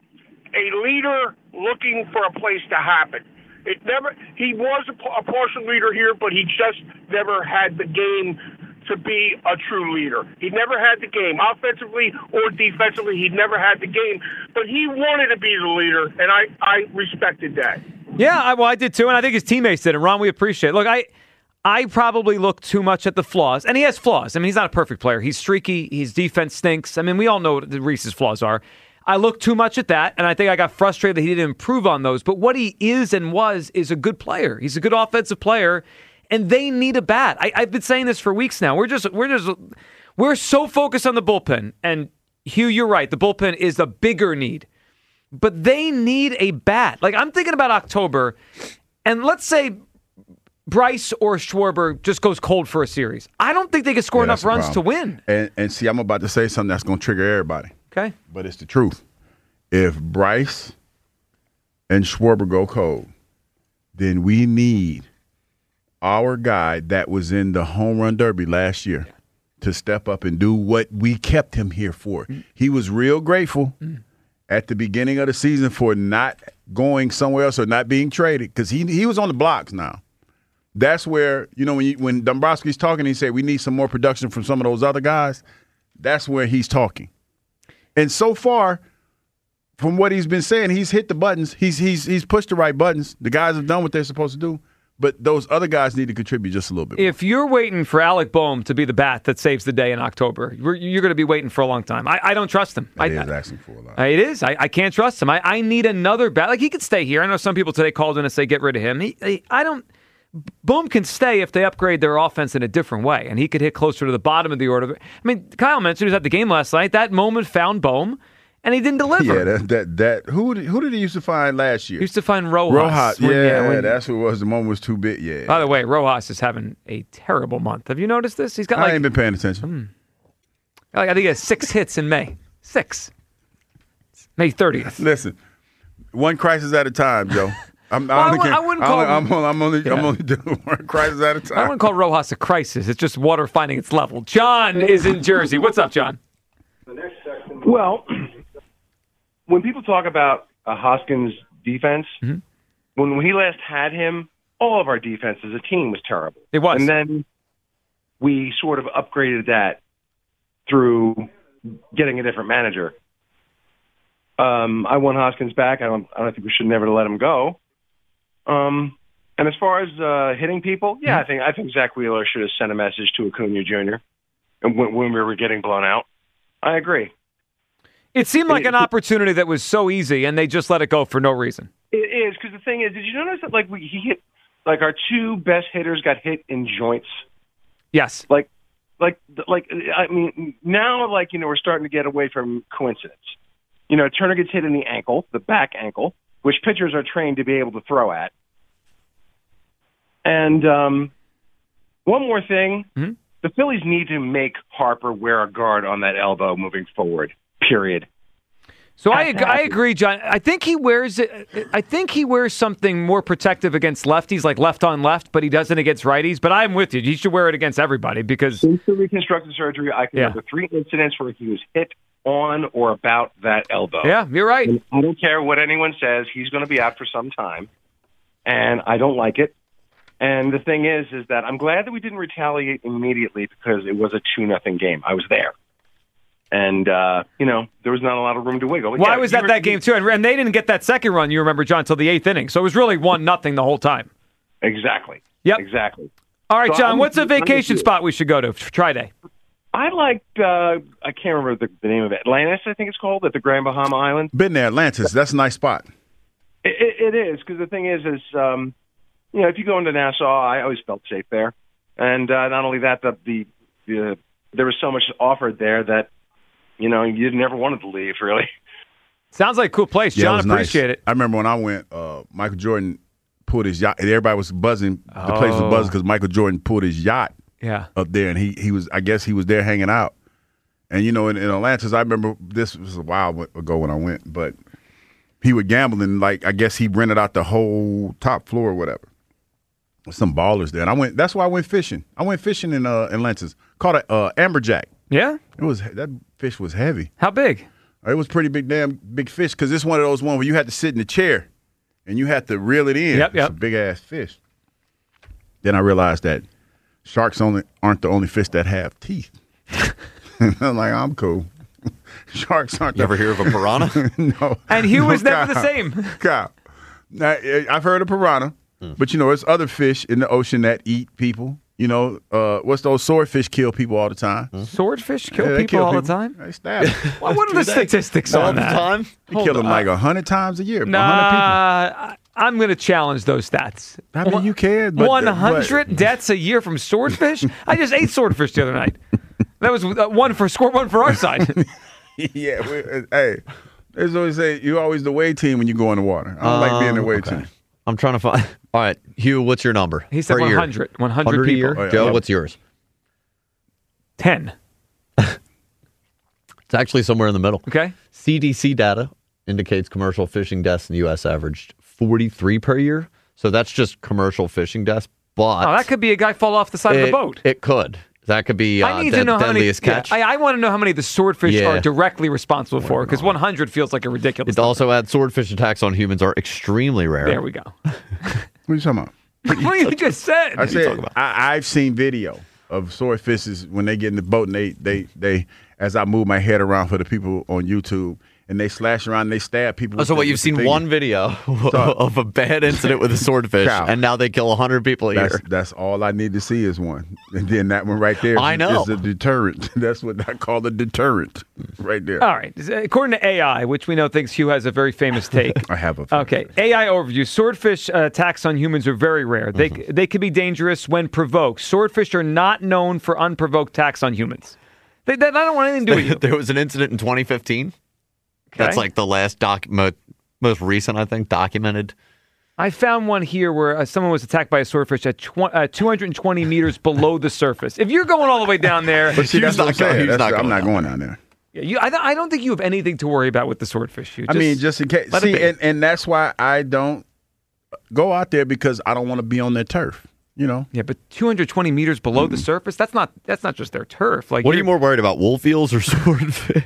a leader looking for a place to happen. It never. He was a, a partial leader here, but he just never had the game to be a true leader. He never had the game, offensively or defensively. He never had the game, but he wanted to be the leader, and I, I respected that. Yeah, I, well, I did too, and I think his teammates did. And Ron, we appreciate it. Look, I, I probably look too much at the flaws, and he has flaws. I mean, he's not a perfect player. He's streaky. His defense stinks. I mean, we all know what the Reese's flaws are. I look too much at that, and I think I got frustrated that he didn't improve on those. But what he is and was is a good player. He's a good offensive player. And they need a bat. I, I've been saying this for weeks now. We're just, we're just, we're so focused on the bullpen. And Hugh, you're right. The bullpen is a bigger need, but they need a bat. Like I'm thinking about October, and let's say Bryce or Schwarber just goes cold for a series. I don't think they can score Yeah, enough that's the runs to problem. win. And, and see, I'm about to say something that's going to trigger everybody. Okay. But it's the truth. If Bryce and Schwarber go cold, then we need our guy that was in the home run derby last year to step up and do what we kept him here for. Mm. He was real grateful mm. at the beginning of the season for not going somewhere else or not being traded because he he was on the blocks now. That's where, you know, when you, when Dombrowski's talking, he said we need some more production from some of those other guys. That's where he's talking. And so far, from what he's been saying, he's hit the buttons. He's he's he's pushed the right buttons. The guys have done what they're supposed to do. But those other guys need to contribute just a little bit more. If you're waiting for Alec Boehm to be the bat that saves the day in October, you're, you're going to be waiting for a long time. I, I don't trust him. That I, is asking for a lot. I, it is. I, I can't trust him. I, I need another bat. Like, he could stay here. I know some people today called in and say, get rid of him. He, he, I don't. Boehm can stay if they upgrade their offense in a different way, and he could hit closer to the bottom of the order. I mean, Kyle mentioned he was at the game last night. That moment found Boehm. And he didn't deliver. Yeah, that that, that who did, who did he used to find last year? He used to find Rojas. Rojas, when, yeah, yeah when, that's what it was. The moment was too big. Yeah. By the way, Rojas is having a terrible month. Have you noticed this? He's got I like ain't been paying attention. Hmm, like I think he has six hits in May. Six. May thirtieth. Listen, one crisis at a time, Joe. I'm, well, I, I, wouldn't, I wouldn't call. I'm, I'm, I'm only yeah. I'm only doing one crisis at a time. I wouldn't call Rojas a crisis. It's just water finding its level. John is in Jersey. What's up, John? Well. When people talk about uh, Hoskins' defense, mm-hmm. when, when he last had him, all of our defense as a team was terrible. It was. And then we sort of upgraded that through getting a different manager. Um, I want Hoskins back. I don't, I don't think we should never let him go. Um, and as far as uh, hitting people, yeah, mm-hmm. I think I think Zach Wheeler should have sent a message to Acuna Junior And when, when we were getting blown out. I agree. It seemed like an opportunity that was so easy, and they just let it go for no reason. It is, because the thing is, did you notice that like we he hit, like our two best hitters got hit in joints? Yes. Like, like, like I mean, now like you know we're starting to get away from coincidence. You know, Turner gets hit in the ankle, the back ankle, which pitchers are trained to be able to throw at. And um, one more thing, mm-hmm. the Phillies need to make Harper wear a guard on that elbow moving forward. Period. So I I agree, John. I think he wears it. I think he wears something more protective against lefties, like left on left, but he doesn't against righties. But I'm with you. He should wear it against everybody because since the reconstructive surgery, I can yeah. remember three incidents where he was hit on or about that elbow. Yeah, you're right. And I don't care what anyone says. He's going to be out for some time, and I don't like it. And the thing is, is that I'm glad that we didn't retaliate immediately because it was a two nothing game. I was there. And, uh, you know, there was not a lot of room to wiggle. Why yeah, was that were, that game, too? And they didn't get that second run, you remember, John, until the eighth inning. So it was really one nothing the whole time. Exactly. Yep. Exactly. All right, so John, I'm, what's a vacation spot we should go to for Tri-Day? I liked, uh, I can't remember the, the name of it. Atlantis, I think it's called, at the Grand Bahama Island. Been there, Atlantis. That's a nice spot. It, it, it is, because the thing is, is um, you know, if you go into Nassau, I always felt safe there. And uh, not only that, the, the, the there was so much offered there that, you know, you never wanted to leave, really. Sounds like a cool place. Yeah, John, it was appreciate nice. it. I remember when I went, uh, Michael Jordan pulled his yacht, and everybody was buzzing. The place was Oh. buzzing because Michael Jordan pulled his yacht Yeah. up there, and he, he was, I guess he was there hanging out. And, you know, in, in Atlantis, I remember this was a while ago when I went, but he would gamble, and, like, I guess he rented out the whole top floor or whatever. Some ballers there. And I went, that's why I went fishing. I went fishing in uh, Atlantis. Caught a uh, amberjack. Yeah? It was, that fish was heavy. How big? It was pretty big, damn big fish, because it's one of those ones where you had to sit in the chair and you had to reel it in. Yep, yep. It's a big ass fish. Then I realized that sharks only aren't the only fish that have teeth. I'm like, I'm cool. Sharks aren't. You ever hear of a piranha? No. And Hugh was No, never the Kyle. same. Kyle. Now, I've heard of piranha, but you know, there's other fish in the ocean that eat people. You know, uh, what's those swordfish kill people all the time? Swordfish kill Yeah, they people kill all the people. time? They stab them. Well, what are the statistics All on the that? time? You Hold kill them on. like a hundred times a year. Nah, a hundred people. I- I'm going to challenge those stats. I mean, you can, but- one hundred deaths a year from swordfish? I just ate swordfish the other night. That was uh, one for score, one for our side. Yeah, we, uh, hey, there's always say you're always the away team when you go in the water. I don't like being the Um, away okay. team. I'm trying to find. All right, Hugh, what's your number? He said per year? one hundred. one hundred a people. year? Oh, yeah. Joe, Yeah. what's yours? ten. It's actually somewhere in the middle. Okay. C D C data indicates commercial fishing deaths in the U S averaged forty-three per year. So that's just commercial fishing deaths. But Oh, that could be a guy fall off the side of it, the boat. It could. That could be uh, I need dead, to know how many. deadliest yeah, catch. I, I want to know how many of the swordfish Yeah. are directly responsible for, because one hundred feels like a ridiculous. It also adds swordfish attacks on humans are extremely rare. There we go. What are you talking about? What you just said? I said I, I've seen video of swordfishes when they get in the boat and they they they as I move my head around for the people on YouTube. And they slash around and they stab people. Oh, so with what, the- you've with the seen thing. one video of a bad incident with a swordfish, Cow. and now they kill one hundred people a That's, year. that's all I need to see is one. And then that one right there I know. is a deterrent. That's what I call a deterrent right there. All right. According to A I, which we know thinks Hugh has a very famous take. I have a Okay. A I overview. Swordfish uh, attacks on humans are very rare. They Mm-hmm. they can be dangerous when provoked. Swordfish are not known for unprovoked attacks on humans. They, they, I don't want anything to do with you. There was an incident in twenty fifteen. That's Okay. like the last doc, mo- most recent, I think, documented. I found one here where uh, someone was attacked by a swordfish at tw- uh, two hundred twenty meters below the surface. If you're going all the way down there, But see, Hugh's that's what I'm not going- saying. Hugh's That's- not I'm going not down going down there. yeah, you, I, don't- I don't think you have anything to worry about with the swordfish. You I mean, just in case. let it See, be. and, and that's why I don't go out there because I don't want to be on their turf. You know. Yeah, but two hundred twenty meters below the surface, that's not that's not just their turf. Like, What are you you're- more worried about, wolf eels or swordfish?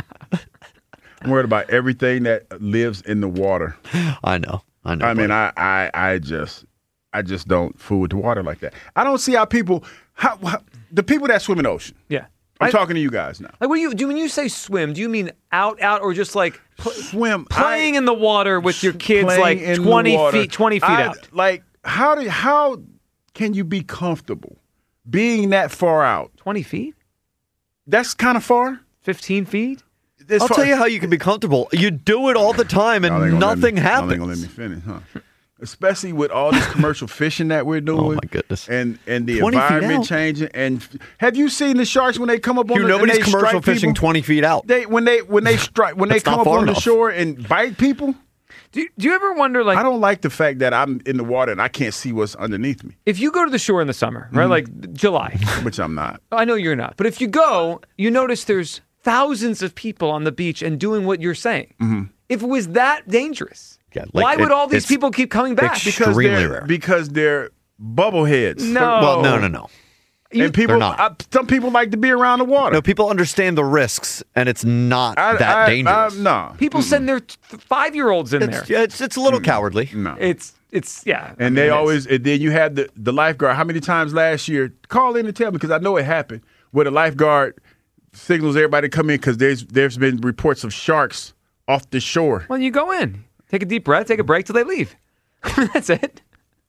I'm worried about everything that lives in the water. I know. I know. I mean, buddy. I, I, I just, I just don't fool with the water like that. I don't see how people, how, how the people that swim in the ocean. Yeah. I'm I- talking to you guys now. Like, what do you do when you say swim? Do you mean out, out, or just like pl- Swim, playing in the water with your kids, Playing like in the twenty water. feet, twenty feet I- out? Like, how do, how can you be comfortable being that far out? Twenty feet? That's kind of far. Fifteen feet? As I'll far- tell you how you can be comfortable. You do it all the time, and Y'all ain't gonna let nothing me, y'all happens. ain't gonna let me finish, huh? Especially with all this commercial fishing that we're doing. Oh, my goodness. And and the twenty feet environment out. changing. And f- have you seen the sharks when they come up on Hugh, the nobody's and they commercial strike fishing people? twenty feet out. They when they when they strike when they That's come not up far on the enough. shore and bite people. Do you, do you ever wonder, like, I don't like the fact that I'm in the water and I can't see what's underneath me, if you go to the shore in the summer, right, Mm-hmm. like July? which I'm not. I know you're not, but if you go, you notice there's thousands of people on the beach and doing what you're saying. Mm-hmm. If it was that dangerous, Yeah, like, why would it- all these it's people keep coming back? extreme- Because Extremely they're rare. because they're bubble heads. No. Well, no, no, no. And people, They're not. I, some people like to be around the water. No, people understand the risks, and it's not I- that I- dangerous. I- no. People send their t- five-year-olds in It's, there. yeah, it's, it's a little cowardly. No. It's it's yeah. I And mean, they it is. always, and then you had the, the lifeguard. How many times last year? Call in and tell me because I know it happened. Where the lifeguard signals everybody to come in because there's there's been reports of sharks off the shore. Well, you go in, take a deep breath, take a break till they leave. That's it.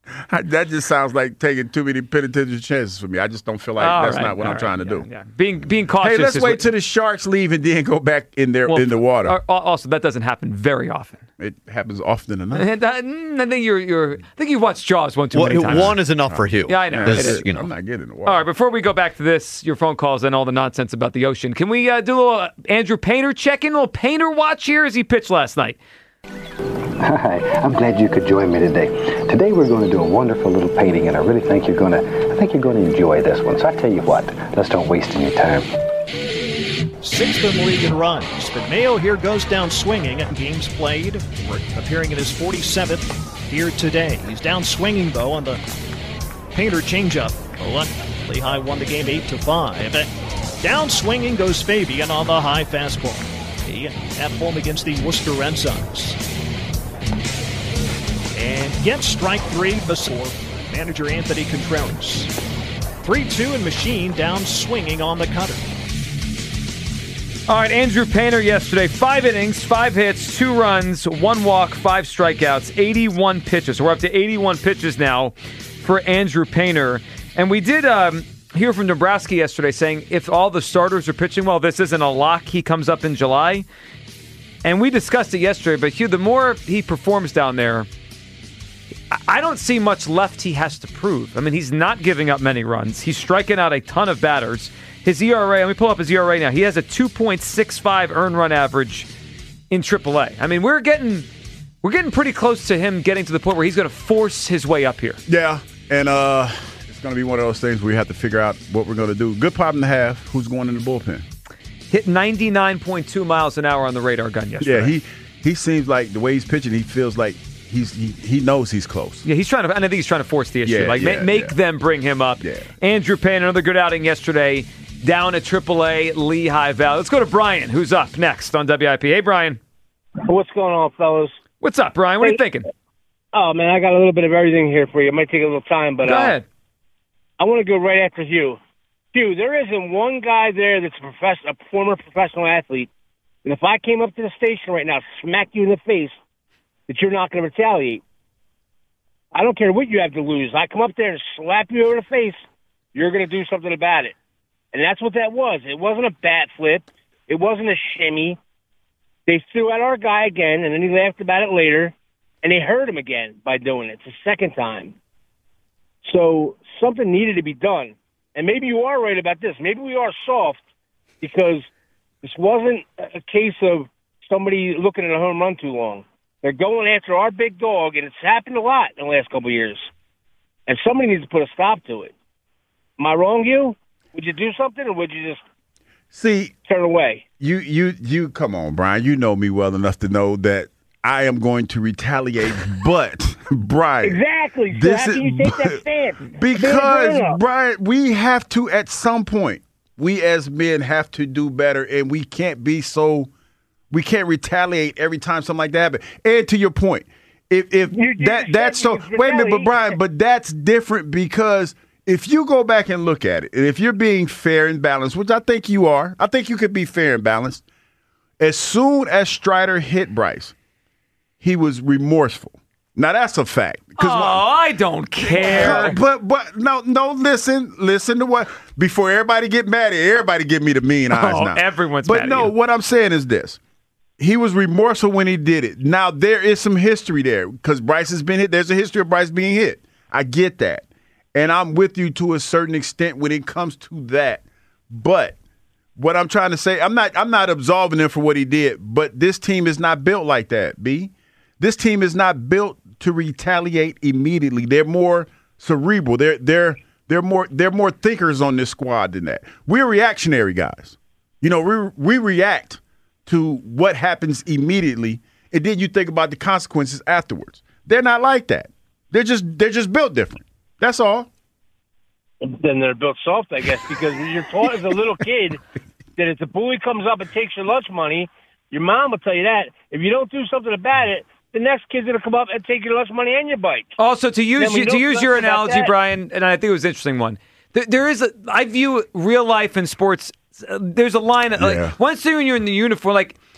That just sounds like taking too many penitentiary chances for me. I just don't feel like All that's right, not what all I'm right, trying to yeah, do. Yeah. Being being cautious. Hey, let's is wait what, till the Sharks leave and then go back in there well, in the water. uh, Also, that doesn't happen very often. It happens often enough. And uh, I think you're you're. I think you've watched Jaws one too Well, many times. one is enough for Hugh. Yeah, I know. This- It is. you know. I'm not getting in the water. All right, before we go back to this, your phone calls and all the nonsense about the ocean, can we uh, do a little uh, Andrew Painter check-in, a little Painter watch here as he pitched last night? Hi, I'm glad you could join me today. Today we're going to do a wonderful little painting, and I really think you're going to, I think you're going to enjoy this one. So I tell you what, let's don't waste any time. Sixth in the league in runs, but Mayo here goes down swinging. Games played, appearing in his forty-seventh here today. He's down swinging though on the Painter changeup. Lehigh won the game eight to five. Down swinging goes Fabian on the high fastball. He at home against the Worcester Red Sox. And gets strike three before manager Anthony Contreras. three two and Machine down swinging on the cutter. All right, Andrew Painter yesterday, five innings, five hits, two runs, one walk, five strikeouts, eighty-one pitches. We're up to eighty-one pitches now for Andrew Painter. And we did um, hear from Dombrowski yesterday saying if all the starters are pitching well, this isn't a lock. He comes up in July. And we discussed it yesterday, but Hugh, the more he performs down there, I don't see much left he has to prove. I mean, he's not giving up many runs. He's striking out a ton of batters. His E R A, let me pull up his E R A now. He has a two point six five earned run average in triple A. I mean, we're getting we're getting pretty close to him getting to the point where he's going to force his way up here. Yeah, and uh, it's going to be one of those things where we have to figure out what we're going to do. Good problem to have. Who's going in the bullpen? Hit ninety-nine point two miles an hour on the radar gun yesterday. Yeah, he he seems like the way he's pitching, he feels like he's he, he knows he's close. Yeah, he's trying to, and I think he's trying to force the issue. Yeah, like yeah, ma- make yeah. them bring him up. Yeah. Andrew Painter, another good outing yesterday, down at triple A Lehigh Valley. Let's go to Brian, who's up next on W I P. Hey, Brian. What's going on, fellas? What's up, Brian? What hey, are you thinking? Oh, man, I got a little bit of everything here for you. It might take a little time, but Go uh, ahead. I want to go right after Hugh. Hugh, there isn't one guy there that's a, profess- a former professional athlete, and if I came up to the station right now, smack you in the face, that you're not going to retaliate. I don't care what you have to lose. I come up there and slap you over the face, you're going to do something about it. And that's what that was. It wasn't a bat flip. It wasn't a shimmy. They threw out our guy again, and then he laughed about it later, and they hurt him again by doing it. It's the second time. So something needed to be done. And maybe you are right about this. Maybe we are soft because this wasn't a case of somebody looking at a home run too long. They're going after our big dog, and it's happened a lot in the last couple of years. And somebody needs to put a stop to it. Am I wrong, you? Would you do something, or would you just see turn away? You, you, you. Come on, Brian. You know me well enough to know that I am going to retaliate. But Brian, exactly. So this how can is, you take that stance? Because Brian, we have to at some point. We as men have to do better, and we can't be so. We can't retaliate every time something like that happens. And to your point, if if you, you that that's so. Wait a minute, but Brian, but that's different because. If you go back and look at it, and if you're being fair and balanced, which I think you are, I think you could be fair and balanced. As soon as Strider hit Bryce, he was remorseful. Now that's a fact. Oh, I don't care. But but no no listen listen to what before everybody get mad at everybody give me the mean eyes Oh, now. everyone's but mad at no, you. what I'm saying is this. He was remorseful when he did it. Now there is some history there because Bryce has been hit. There's a history of Bryce being hit. I get that. And I'm with you to a certain extent when it comes to that. But what I'm trying to say, I'm not I'm not absolving him for what he did, but this team is not built like that, B. This team is not built to retaliate immediately. They're more cerebral. They're they're they're more they're more thinkers on this squad than that. We're reactionary guys. You know, we we react to what happens immediately, and then you think about the consequences afterwards. They're not like that. They're just they're just built different. That's all. Then they're built soft, I guess, because you're taught as a little kid that if the bully comes up and takes your lunch money, your mom will tell you that. If you don't do something about it, the next kid's going to come up and take your lunch money and your bike. Also, to use Then we you, to know use your something about analogy, that. Brian, and I think it was an interesting one. There, there is a. I view real life and sports. Uh, there's a line. Yeah. Like, once you're in the uniform, like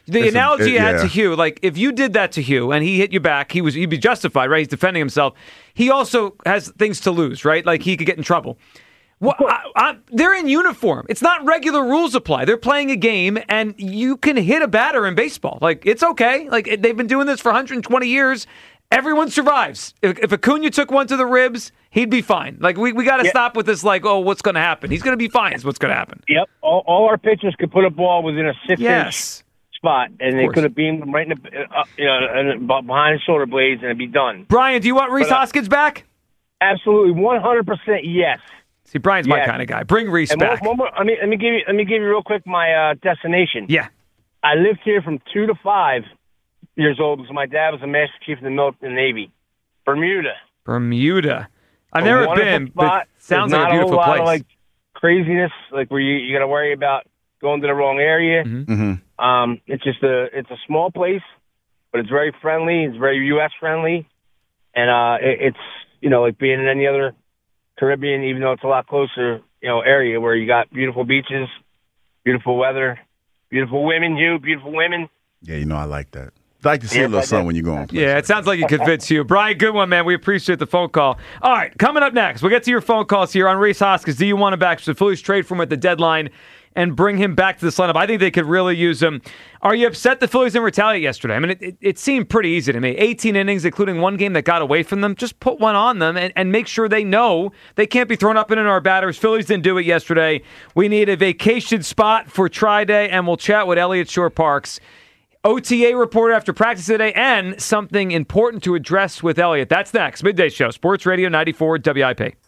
The It's a- analogy it- you had yeah. to Hugh, like if you did that to Hugh and he hit you back, he was he'd be justified, right? He's defending himself. He also has things to lose, right? Like he could get in trouble. Well, I, I, they're in uniform. It's not regular rules apply. They're playing a game, and you can hit a batter in baseball. Like it's okay. Like it, they've been doing this for one hundred twenty years. Everyone survives. If, if Acuna took one to the ribs, he'd be fine. Like we, we got to Yeah. stop with this. Like, oh, what's going to happen? He's going to be fine. Is what's going to happen. Yep. All, all our pitchers could put a ball within a six-inch Yes. spot, and they course. could have beamed them right in the, uh, you know, in the, behind the shoulder blades, and it'd be done. Brian, do you want Reese But, uh, Hoskins back? Absolutely, one hundred percent yes. See, Brian's my Yes. kind of guy. Bring Reese And back. one, one more, let me let me give you let me give you real quick my uh, destination. Yeah. I lived here from two to five years old because my dad was a master chief in the mil- in the Navy. Bermuda. Bermuda. I've A never wonderful been, spot. but sounds There's like a not beautiful a whole place. lot of, like craziness, like where you you got to worry about going to the wrong area. Mm-hmm. Um, it's just a it's a small place, but it's very friendly. It's very U S friendly, and uh, it, it's you know like being in any other Caribbean, even though it's a lot closer, you know, area where you got beautiful beaches, beautiful weather, beautiful women. You beautiful women. Yeah, you know I like that. I like to see Yeah, a little I sun did. when you go on. Yeah, it sounds like it convinced you. Brian, good one, man. We appreciate the phone call. All right, coming up next, we'll get to your phone calls here on Reese Hoskins. Do you want him back? So the Phillies trade for him at the deadline and bring him back to this lineup. I think they could really use him. Are you upset the Phillies didn't retaliate yesterday? I mean, it, it, it seemed pretty easy to me. eighteen innings, including one game that got away from them. Just put one on them and, and make sure they know they can't be thrown up in our batters. Phillies didn't do it yesterday. We need a vacation spot for Tri-Day, and we'll chat with Elliott Shore-Parks, O T A reporter after practice today, and something important to address with Elliott. That's next. Midday Show, Sports Radio ninety-four W I P.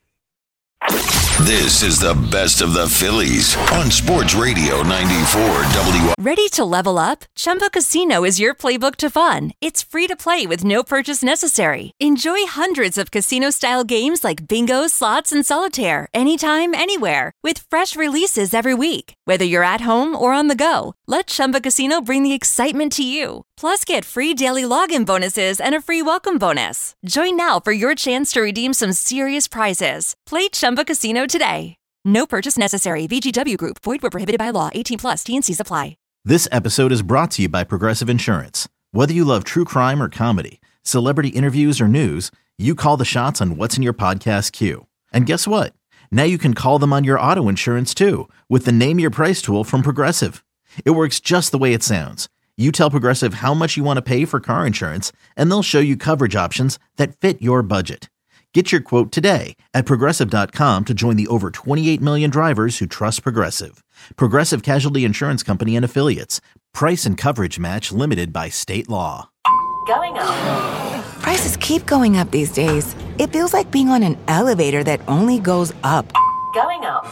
This is the best of the Phillies on Sports Radio ninety-four W. Ready to level up? Chumba Casino is your playbook to fun. It's free to play with no purchase necessary. Enjoy hundreds of casino-style games like bingo, slots, and solitaire anytime, anywhere with fresh releases every week. Whether you're at home or on the go, let Chumba Casino bring the excitement to you. Plus, get free daily login bonuses and a free welcome bonus. Join now for your chance to redeem some serious prizes. Play Chumba Casino today. No purchase necessary. V G W Group. Void where prohibited by law. eighteen plus. T and Cs apply. This episode is brought to you by Progressive Insurance. Whether you love true crime or comedy, celebrity interviews or news, you call the shots on what's in your podcast queue. And guess what? Now you can call them on your auto insurance too with the Name Your Price tool from Progressive. It works just the way it sounds. You tell Progressive how much you want to pay for car insurance, and they'll show you coverage options that fit your budget. Get your quote today at Progressive dot com to join the over twenty-eight million drivers who trust Progressive. Progressive Casualty Insurance Company and Affiliates. Price and coverage match limited by state law. Going up. Prices keep going up these days. It feels like being on an elevator that only goes up. Going up.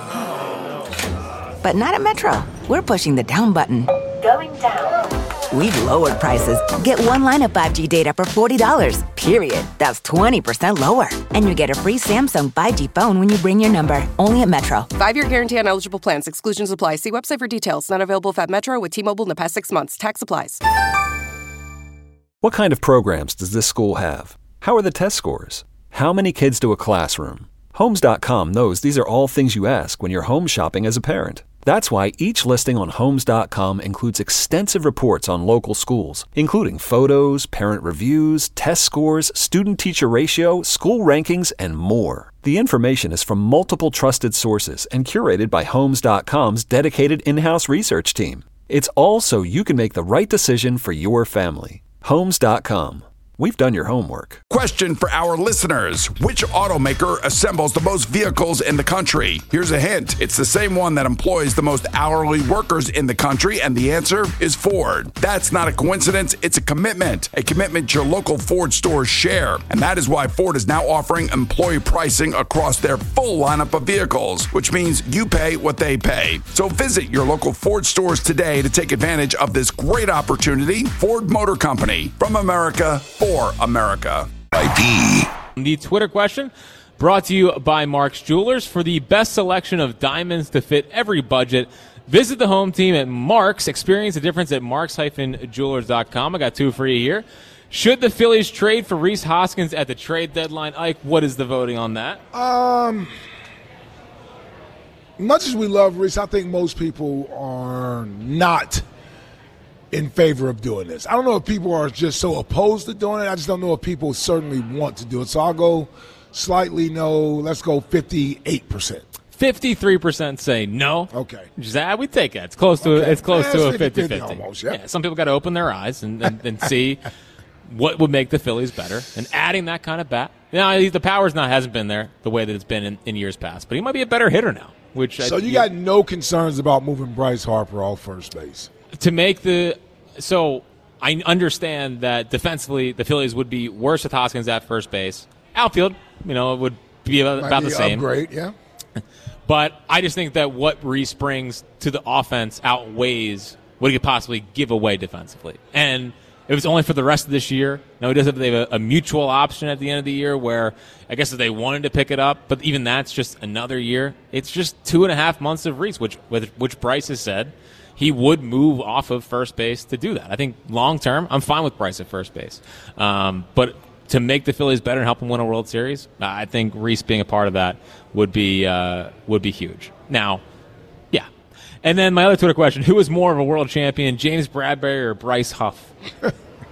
But not at Metro. We're pushing the down button. Going down. We've lowered prices. Get one line of five G data for forty dollars, period. That's twenty percent lower. And you get a free Samsung five G phone when you bring your number. Only at Metro. Five-year guarantee on eligible plans. Exclusions apply. See website for details. Not available if at Metro with T-Mobile in the past six months. Tax applies. What kind of programs does this school have? How are the test scores? How many kids do a classroom? Homes dot com knows these are all things you ask when you're home shopping as a parent. That's why each listing on Homes dot com includes extensive reports on local schools, including photos, parent reviews, test scores, student-teacher ratio, school rankings, and more. The information is from multiple trusted sources and curated by Homes dot com's dedicated in-house research team. It's all so you can make the right decision for your family. Homes dot com. We've done your homework. Question for our listeners. Which automaker assembles the most vehicles in the country? Here's a hint. It's the same one that employs the most hourly workers in the country, and the answer is Ford. That's not a coincidence. It's a commitment. A commitment your local Ford stores share. And that is why Ford is now offering employee pricing across their full lineup of vehicles, which means you pay what they pay. So visit your local Ford stores today to take advantage of this great opportunity. Ford Motor Company. From America, for America. The Twitter question brought to you by Mark's Jewelers. For the best selection of diamonds to fit every budget, visit the home team at Mark's. Experience the difference at marks dash jewelers dot com. I got two for you here. Should the Phillies trade for Reese Hoskins at the trade deadline? Ike, what is the voting on that? Um, much as we love Reese, I think most people are not in favor of doing this. I don't know if people are just so opposed to doing it. I just don't know if people certainly want to do it. So I'll go slightly no. Let's go fifty-eight percent. fifty-three percent say no. Okay. Which is, ah, we take it. It's close to Okay. it's close Yeah, to it's a fifty-fifty. fifty-fifty almost, yeah. Some people got to open their eyes and, and, and see what would make the Phillies better. And adding that kind of bat. Now, the power's not hasn't been there the way that it's been in, in years past, but he might be a better hitter now. Which So I, you got no concerns about moving Bryce Harper off first base? to make the so I understand that defensively the Phillies would be worse with Hoskins at first base. Outfield, you know, it would be about, Might about be the same. Upgrade, yeah. But I just think that what Reese brings to the offense outweighs what he could possibly give away defensively. And it was only for the rest of this year. Now, he does have, they have a, a mutual option at the end of the year where I guess if they wanted to pick it up, but even that's just another year. It's just two and a half months of Reese, which, which Bryce has said he would move off of first base to do that. I think long term, I'm fine with Bryce at first base. Um, but to make the Phillies better and help them win a World Series, I think Reese being a part of that would be uh, would be huge. Now, yeah. And then my other Twitter question, who is more of a world champion, James Bradberry or Bryce Huff? Uh,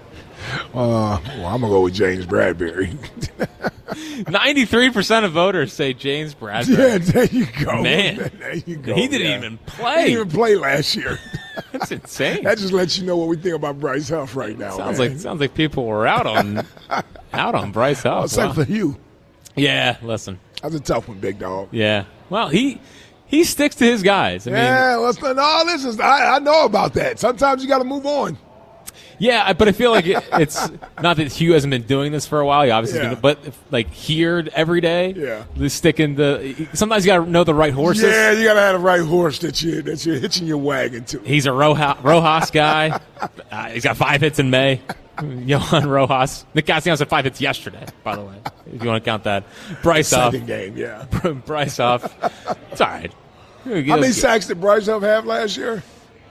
well, I'm going to go with James Bradberry. ninety-three percent of voters say James Bradberry. Yeah, there you go. Man, there you go. he didn't yeah. even He play. didn't even play last year. That's insane. That just lets you know what we think about Bryce Huff right now. Sounds man. like sounds like people were out on out on Bryce Huff. Oh, except Wow. for you. Yeah, listen. That's a tough one, big dog. Yeah. Well, he he sticks to his guys. I mean, yeah, well, it's- no, this is I, I know about that. Sometimes you got to move on. yeah, I- but I feel like it, it's not that Hugh hasn't been doing this for a while. He obviously, Yeah. been, but if, like here every day. Yeah. the sticking the. Sometimes you got to know the right horses. Yeah, you got to have the right horse that you that you're hitching your wagon to. He's a Rojas, Rojas guy. uh, he's got five hits in May. Johan Rojas. Nick Castellanos had five hits yesterday, by the way, if you want to count that. Bryce Huff. Second game, yeah. Bryce Huff. It's all right. How many sacks did Bryce Huff have last year?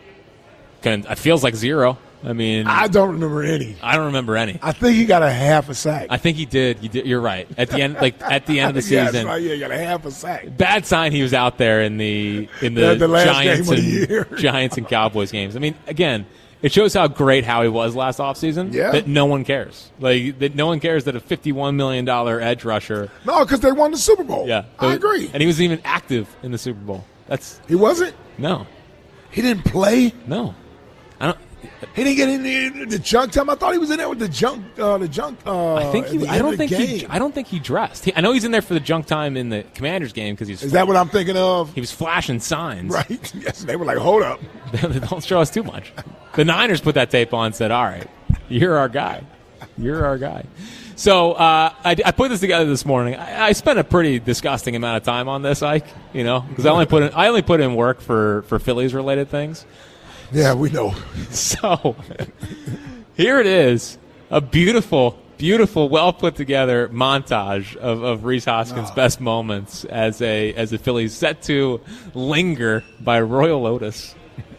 Can, it feels like zero. I mean, I don't remember any. I don't remember any. I think he got a half a sack. I think he did. You did. You're right. At the end, like at the end of the Yeah, season, that's right. Yeah, he got a half a sack. bad sign he was out there in the in the, The- the last Giants game of and the year. Giants and Cowboys games. I mean, again, it shows how great Howie was last offseason. Yeah. That no one cares. Like that no one cares that a fifty-one million dollars edge rusher. No, because they won the Super Bowl. Yeah, I agree. And he wasn't even active in the Super Bowl. That's He wasn't? no, He didn't play? no. I don't. He didn't get in the, the junk time. I thought he was in there with the junk. Uh, the junk. Uh, I think at he. the I end don't of the think he. game. I don't think he dressed. He, I know he's in there for the junk time in the Commanders game because he's. Is that what I'm thinking of? He was flashing signs. Right. Yes. They were like, hold up. Don't show us too much. The Niners put that tape on and said, all right, you're our guy. You're our guy. So uh, I, I put this together this morning. I, I spent a pretty disgusting amount of time on this, Ike, you know, because I only put in, I only put in work for, for Phillies-related things. Yeah, we know. So here it is, a beautiful, beautiful, well put together montage of, of Reese Hoskins' best moments as a as a Phillies set to Linger by Royal Otis.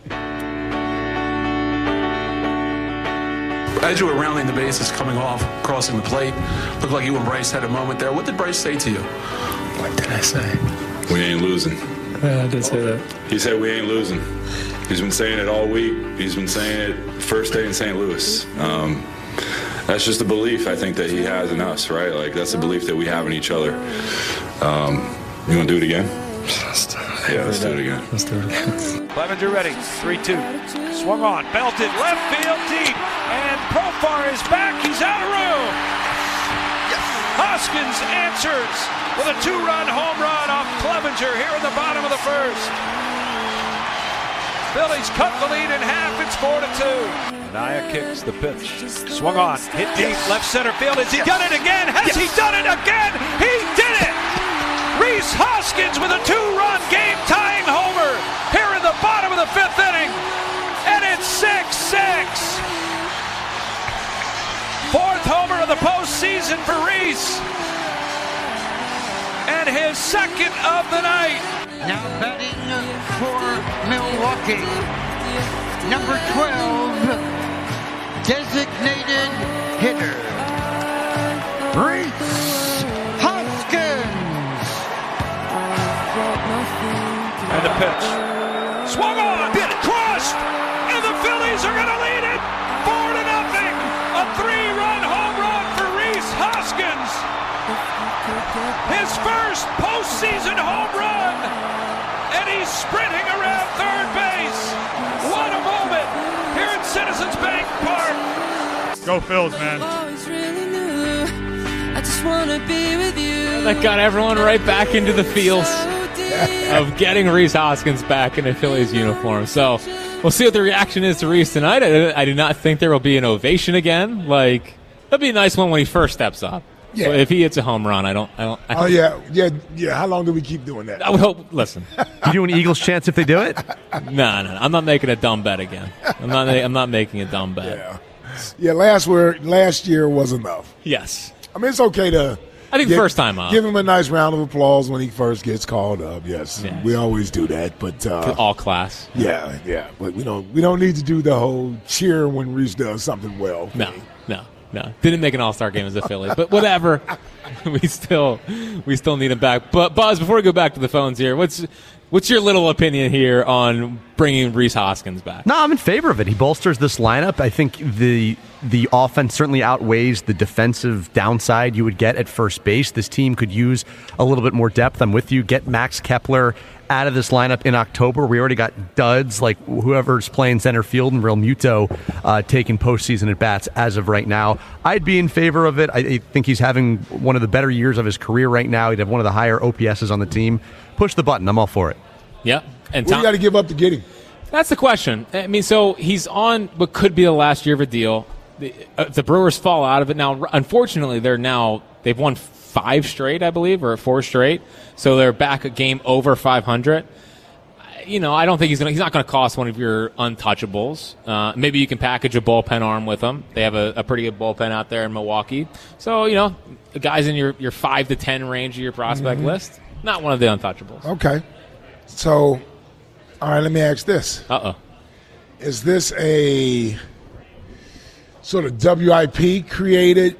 As you were rounding the bases, coming off, crossing the plate, looked like you and Bryce had a moment there. What did Bryce say to you? What did I say? We ain't losing. Yeah, I did say that. He said we ain't losing. He's been saying it all week. He's been saying it first day in Saint Louis. Um, that's just a belief I think that he has in us, right? Like that's a belief that we have in each other. Um, you want to do it again? Yeah, let's do it again. Let's do it again. Clevenger ready. three two. Swung on. Belted. Left field deep. And Profar is back. He's out of room. Hoskins answers with a two-run home run off Clevenger here in the bottom of the first. Phillies cut the lead in half. It's four to two. Naya kicks the pitch. Swung on. Hit deep. Left center field. Has he done it again? Has he done it again? He did it! Reese Hoskins with a two-run game-tying homer here in the bottom of the fifth inning. And it's six six. Fourth homer of the postseason for Reese. And his second of the night. Now batting for Milwaukee, number twelve, designated hitter, Reese Hoskins. And the pitch. Swung on, crushed, and the Phillies are going to lead His first postseason home run, and he's sprinting around third base. What a moment here at Citizens Bank Park. Go Phils, man. I just wanna be with you. That got everyone right back into the feels of getting Rhys Hoskins back in a Phillies uniform. So we'll see what the reaction is to Rhys tonight. I, I do not think there will be an ovation again. Like, that'd be a nice one when he first steps up. Yeah. So if he hits a home run, I don't. I don't. I Oh yeah, yeah, yeah. How long do we keep doing that? I would hope. Listen, you do an Eagles chance if they do it? No, no, no. I'm not making a dumb bet again. I'm not. I'm not making a dumb bet. Yeah. Yeah, last year, last year was enough. Yes. I mean, it's okay to. I think get- first time up. Give him a nice round of applause when he first gets called up. Yes, Yes. we always do that. But uh, All class. Yeah, yeah. But we don't. We don't need to do the whole cheer when Reese does something well. No, no, no. Didn't make an All-Star game as a Philly, but whatever. we still, we still need him back. But Buzz, before we go back to the phones here, what's what's your little opinion here on bringing Rhys Hoskins back? No, I'm in favor of it. He bolsters this lineup. I think the the offense certainly outweighs the defensive downside you would get at first base. This team could use a little bit more depth. I'm with you. Get Max Kepler out of this lineup in October. We already got duds like whoever's playing center field and Real Muto uh, taking postseason at bats as of right now. I'd be in favor of it. I, I think he's having one of the better years of his career right now. He'd have one of the higher O P S's on the team. Push the button. I'm all for it. Yeah. And What do you got to give up to get him? That's the question. I mean, so he's on what could be the last year of a deal. The, uh, the Brewers fall out of it now. Unfortunately, they're now they've won five straight, I believe, or four straight. So they're back a game over five hundred. You know, I don't think he's gonna. He's not going to cost one of your untouchables. Uh, maybe you can package a bullpen arm with him. They have a, a pretty good bullpen out there in Milwaukee. So you know, the guys in your, your five to ten range of your prospect Mhm. list. Not one of the untouchables. Okay. So, all right. Let me ask this. Uh oh. Is this a sort of W I P created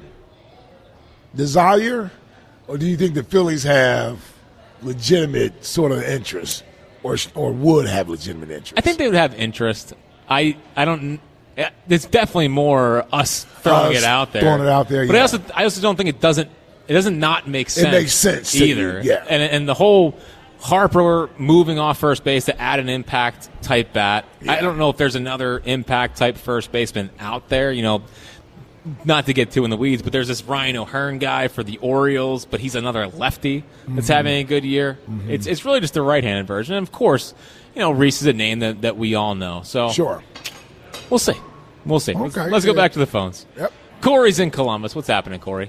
desire, or do you think the Phillies have legitimate sort of interest, or or would have legitimate interest? I think they would have interest. I I don't. It's definitely more us throwing Us it out there, throwing it out there, But yeah. I also I also don't think it doesn't. It doesn't not make sense. makes sense to either. you, yeah. And and the whole Harper moving off first base to add an impact type bat. I don't know if there's another impact type first baseman out there. You know. Not to get too in the weeds, but there's this Ryan O'Hearn guy for the Orioles, but he's another lefty that's Mhm. having a good year. Mhm. It's it's really just the right-handed version. And of course, you know, Reese is a name that, that we all know. So Sure. We'll see. We'll see. Let's, Okay, let's go yeah. back to the phones. Yep. Corey's in Columbus. What's happening, Corey?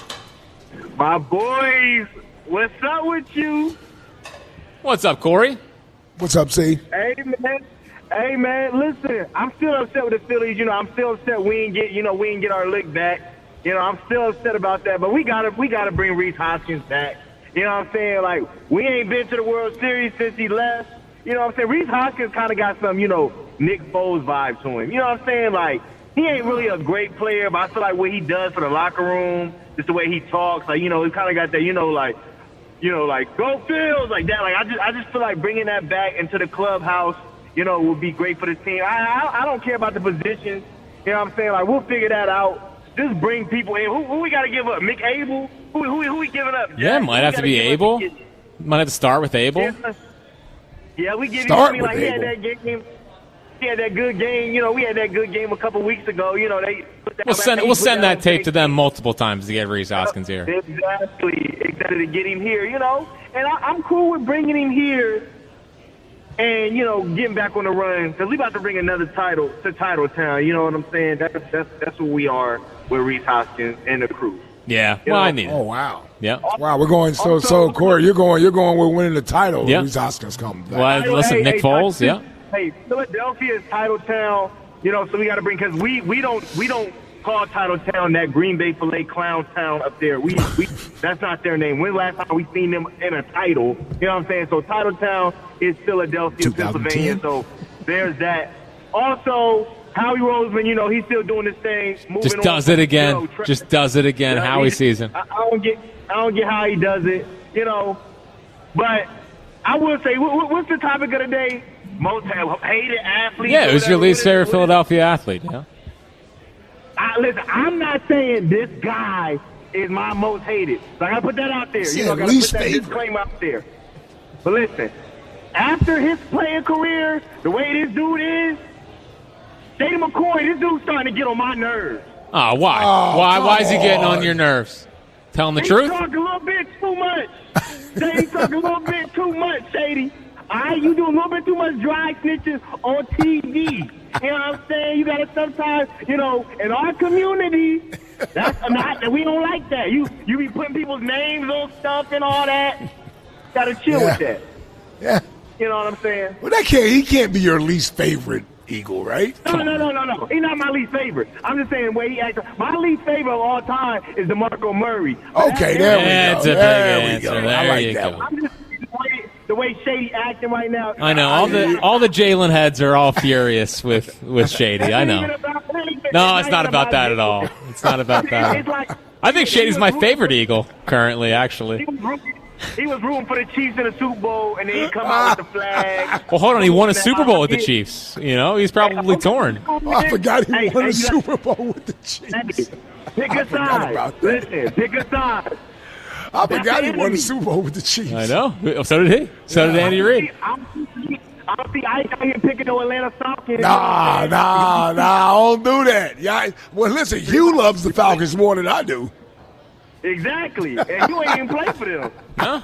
My boys, what's up with you? What's up, Corey? What's up, C? Hey, man. Hey, man, listen, I'm still upset with the Phillies. You know, I'm still upset we didn't get, you know, we didn't get our lick back. You know, I'm still upset about that. But we got to we gotta bring Rhys Hoskins back. You know what I'm saying? Like, we ain't been to the World Series since he left. You know what I'm saying? Rhys Hoskins kind of got some, you know, Nick Foles vibe to him. You know what I'm saying? Like, he ain't really a great player, but I feel like what he does for the locker room, just the way he talks, like, you know, he kind of got that, you know, like, you know, like, go Phils, like that. Like, I just, I just feel like bringing that back into the clubhouse, you know, would be great for the team. I, I, I don't care about the position. You know what I'm saying? Like, we'll figure that out. Just bring people in. Who, who we got to give up? Mick Abel? Who, who, who we giving up? Yeah, Jack? might Who have we to gotta be give up Abel. to get- Might have to start with Abel. Yeah, yeah we give Start you. I mean, like, with he had Abel. that game. He had that good game. You know, we had that good game a couple weeks ago. You know, they. put that- We'll send they we'll put send that that tape to them multiple times to get Rhys Hoskins here. Exactly, exactly to get him here, you know. And I, I'm cool with bringing him here, and you know, getting back on the run because we about to bring another title to Title Town. You know what I'm saying? That's that's that's what we are with Rhys Hoskins and the crew. Yeah, You well, know? I need it. Oh wow. Yeah. Wow, we're going so so Corey, you're going you're going with winning the title. Yeah. Rhys Hoskins comes back. Well, Hey, listen, hey, Nick hey, Foles, hey, yeah. Hey, Philadelphia is Title Town, you know, so we got to bring because we we don't we don't call Title Town that Green Bay Filet Clown Town up there. We we that's not their name. When's the last time we seen them in a title? You know what I'm saying? So Title Town is Philadelphia, Pennsylvania. So there's that. Also, Howie Roseman, you know, he's still doing his thing. Moving Just on, does it again. you know, tra- Just does it again. Yeah, Howie he- season. I, I don't get I don't get how he does it, you know. But I will say, what, what- what's the topic of the day? Most hated athletes. Yeah, or it was your whatever, least favorite whatever. Philadelphia athlete. Yeah. I, listen, I'm not saying this guy is my most hated. So I gotta put that out there. Said You know, I gotta least put that favorite. disclaimer out there. But listen, after his playing career, the way this dude is, Shady McCoy, this dude's starting to get on my nerves. Oh, why? Oh, why? Why come is he getting on on. your nerves? Telling the He's truth? talking a little bit too much. Shady talking a little bit too much, Shady. All right, you do a little bit too much dry snitching on T V. You know what I'm saying? You gotta sometimes, you know, in our community, that's not, we don't like that. You you be putting people's names on stuff and all that. Gotta chill Yeah. with that. Yeah. You know what I'm saying? Well, that can't. He can't be your least favorite Eagle, right? No, no, no, no, no. He's not my least favorite. I'm just saying the way he acts. My least favorite of all time is DeMarco Murray. Okay, there we That's go. a big There we answer. go. There I like you that go. one. I'm just the way, the way Shady acting right now. I know all the all the Jalen heads are all furious with with Shady. I know. No, it's not about that at all. It's not about that. I think Shady's my favorite Eagle currently, actually. He was rooting for the Chiefs in the Super Bowl, and then he come out with the flag. Well, hold on. He won a Super Bowl with the Chiefs. You know, he's probably torn. Oh, I forgot he Hey, won hey, a you got- Super Bowl with the Chiefs. Pick I a forgot side. about that. Listen, pick a side. I That's forgot he the won enemy. the Super Bowl with the Chiefs. I know. So did he. So did Andy Reid. I don't see I ain't out here picking no Atlanta Falcons. Nah, nah, nah. I don't do that. Yeah. Well, listen, Hugh loves the Falcons more than I do. Exactly. And you ain't even play for them. No.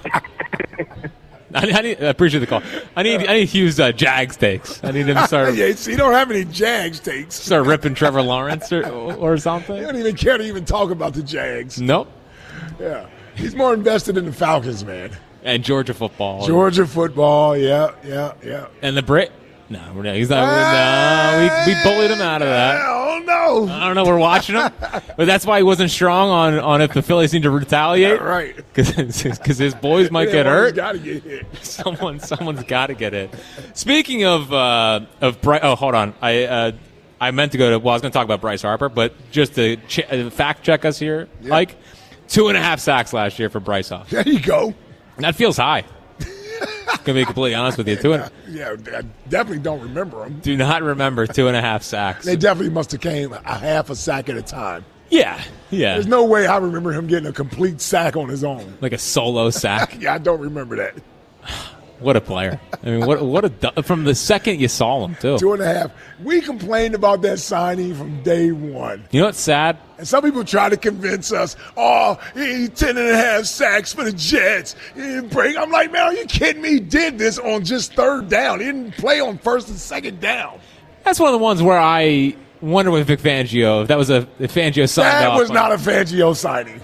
I, I, need, I appreciate the call. I need I need Hughes uh, Jags takes. I need him to start yeah, see, you don't have any Jags takes. start ripping Trevor Lawrence or, or You something. don't even care to even talk about the Jags. Nope. Yeah. He's more invested in the Falcons, man. And Georgia football. Georgia football, yeah, yeah, yeah. And the Brit. No, we're not, he's not. no, we, we bullied him out of that. Oh, no. I don't know. We're watching him, but that's why he wasn't strong on, on if the Phillies need to retaliate. Right. Because his boys might get Yeah, hurt. Got to get hit. Someone, someone's got to get it. Speaking of uh, of Bryce, oh, hold on. I uh, I meant to go to. Well, I was going to talk about Bryce Harper, but just to ch- uh, fact check us here, Yeah. Mike, two and a half sacks last year for Bryce Harper. There you go. That feels high. Gonna be completely honest with you. Two and Yeah, I definitely don't remember them. do not remember two and a half sacks. They definitely must have came a half a sack at a time. Yeah, yeah, There's no way I remember him getting a complete sack on his own. like a solo sack. Yeah, I don't remember that. What a player! I mean, what what a du- from the second you saw him too. Two and a half. We complained about that signing from day one. You know what's sad? And some people try to convince us, oh, he ten and a half sacks for the Jets. He didn't break. I'm like, man, are you kidding me? He did this on just third down. He didn't play on first and second down. That's one of the ones where I wonder with Vic Fangio if that was a if Fangio signed That off was on- not a Fangio signing.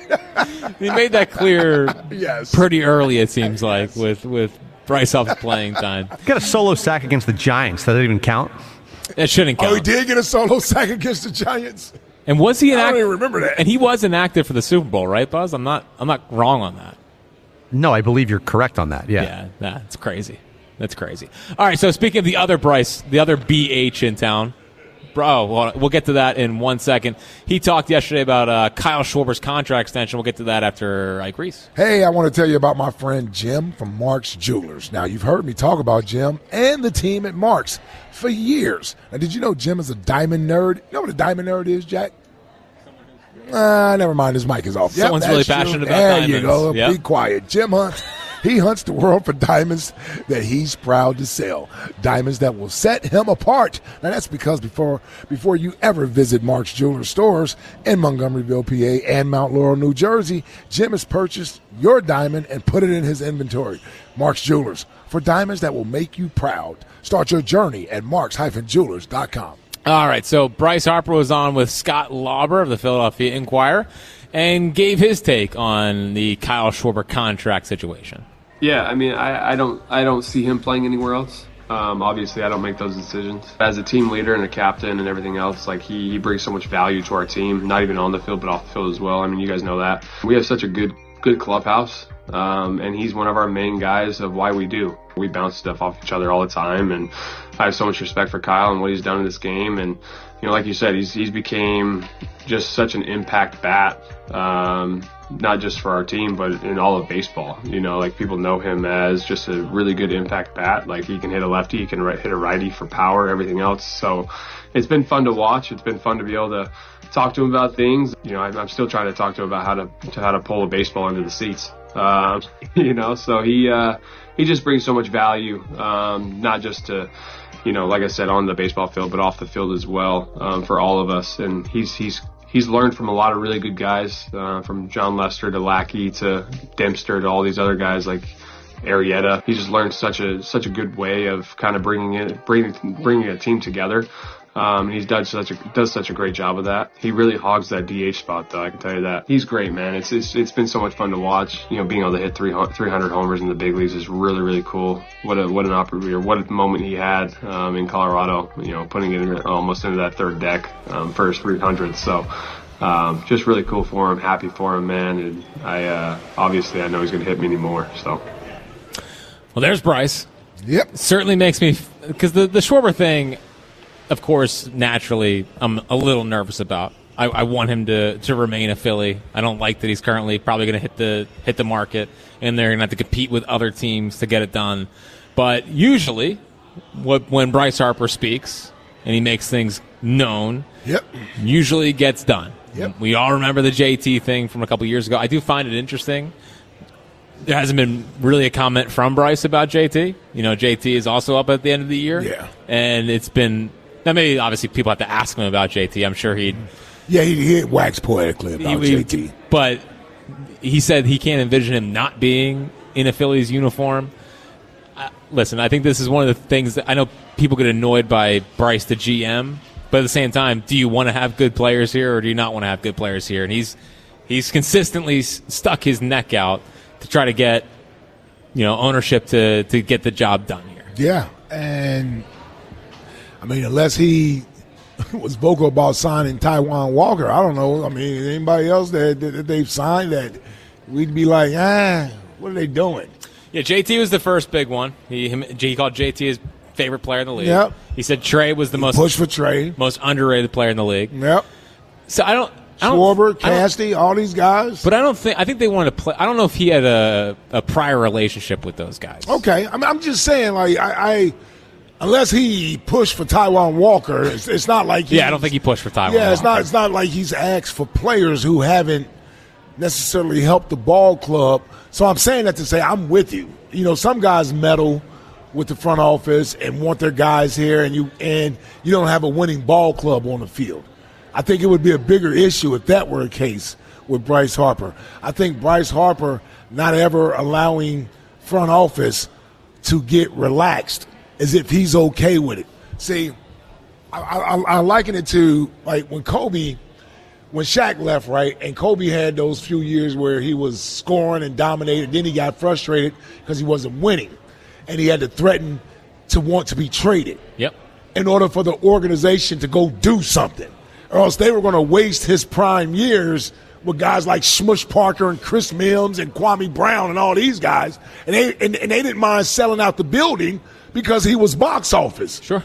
He made that clear Yes. pretty early. It seems like with with Bryce Huff's playing time. He got a solo sack against the Giants. That didn't even count. That shouldn't count. Oh, he did get a solo sack against the Giants? And was he I don't inactive? even remember that. And he was inactive for the Super Bowl, right, Buzz? I'm not. I'm not wrong on that. No, I believe you're correct on that. Yeah. Yeah, that's crazy. That's crazy. All right. So speaking of the other Bryce, the other B H in town, bro. Well, we'll get to that in one second. He talked yesterday about uh, Kyle Schwarber's contract extension. We'll get to that after Ike Reese. Hey, I want to tell you about my friend Jim from Mark's Jewelers. Now, you've heard me talk about Jim and the team at Mark's for years. Now, did you know Jim is a diamond nerd? You know what a diamond nerd is, Jack? Uh, never mind. His mic is off. Yep, Someone's really that's you. passionate about there diamonds. you go. Yep. Be quiet. Jim hunts. He hunts the world for diamonds that he's proud to sell. Diamonds that will set him apart. Now, that's because before before you ever visit Mark's Jewelers stores in Montgomeryville, P A, and Mount Laurel, New Jersey, Jim has purchased your diamond and put it in his inventory. Mark's Jewelers, for diamonds that will make you proud. Start your journey at marks dash jewelers dot com. All right, so Bryce Harper was on with Scott Lauber of the Philadelphia Inquirer and gave his take on the Kyle Schwarber contract situation. Yeah, I mean, I, I don't, I don't see him playing anywhere else. Um, obviously, I don't make those decisions. As a team leader and a captain and everything else, like he, he brings so much value to our team, not even on the field, but off the field as well. I mean, you guys know that. We have such a good, good clubhouse, um, and he's one of our main guys of why we do. We bounce stuff off each other all the time, and I have so much respect for Kyle and what he's done in this game. And, you know, like you said, he's he's became just such an impact bat, um, not just for our team, but in all of baseball. You know, like people know him as just a really good impact bat. Like he can hit a lefty, he can hit a righty for power, everything else. So it's been fun to watch. It's been fun to be able to talk to him about things. You know, I'm, I'm still trying to talk to him about how to, to how to pull a baseball into the seats. Uh, you know, so he uh, he just brings so much value, um, not just to, you know, like I said, on the baseball field, but off the field as well, um, for all of us. And he's he's he's learned from a lot of really good guys, uh, from John Lester to Lackey to Dempster to all these other guys like Arrieta. He just learned such a such a good way of kind of bringing it bringing bringing a team together. Um, he's done such a does such a great job of that. He really hogs that D H spot, though. I can tell you that. He's great, man. It's it's it's been so much fun to watch. You know, being able to hit three hundred homers in the big leagues is really really cool. What a what an opportunity, or what a moment he had um, in Colorado. You know, putting it in, almost into that third deck um, for his three hundred. So. Um, just really cool for him. Happy for him, man. And I uh, obviously I know he's going to hit many more. So. Well, there's Bryce. Yep. Certainly makes me because the the Schwarber thing. Of course, naturally, I'm a little nervous about. I, I want him to, to remain a Philly. I don't like that he's currently probably going to hit the hit the market, and they're going to have to compete with other teams to get it done. But usually, what, when Bryce Harper speaks and he makes things known, yep, usually gets done. Yep. We all remember the J T thing from a couple years ago. I do find it interesting. There hasn't been really a comment from Bryce about J T. You know, J T is also up at the end of the year. Yeah. And it's been... Now, maybe, obviously, people have to ask him about J T. I'm sure he'd... Yeah, he, he waxed poetically about he, J T. But he said he can't envision him not being in a Phillies uniform. Uh, listen, I think this is one of the things that... I know people get annoyed by Bryce, the G M, but at the same time, do you want to have good players here or do you not want to have good players here? And he's he's consistently s- stuck his neck out to try to get, you know, ownership to, to get the job done here. Yeah, and... I mean, unless he was vocal about signing Taijuan Walker, I don't know. I mean, anybody else that, that they've signed that we'd be like, ah, what are they doing? Yeah, J T was the first big one. He him, he called J T his favorite player in the league. Yep. He said Trey was the he most push for Trey, most underrated player in the league. Yep. So I don't. I don't Schwarber, Casty, all these guys. But I don't think. I think they wanted to play. I don't know if he had a, a prior relationship with those guys. Okay, I mean, I'm just saying, like I. I Unless he pushed for Taijuan Walker, it's, it's not like yeah. I don't think he pushed for Taijuan. Yeah, it's Walker. not. It's not like he's asked for players who haven't necessarily helped the ball club. So I'm saying that to say I'm with you. You know, some guys meddle with the front office and want their guys here, and you and you don't have a winning ball club on the field. I think it would be a bigger issue if that were the case with Bryce Harper. I think Bryce Harper not ever allowing front office to get relaxed as if he's okay with it. See, I, I, I liken it to, like, when Kobe, when Shaq left, right, and Kobe had those few years where he was scoring and dominated, then he got frustrated because he wasn't winning, and he had to threaten to want to be traded. Yep. In order for the organization to go do something, or else they were going to waste his prime years with guys like Smush Parker and Chris Mims and Kwame Brown and all these guys, and they and, and they didn't mind selling out the building because he was box office. Sure.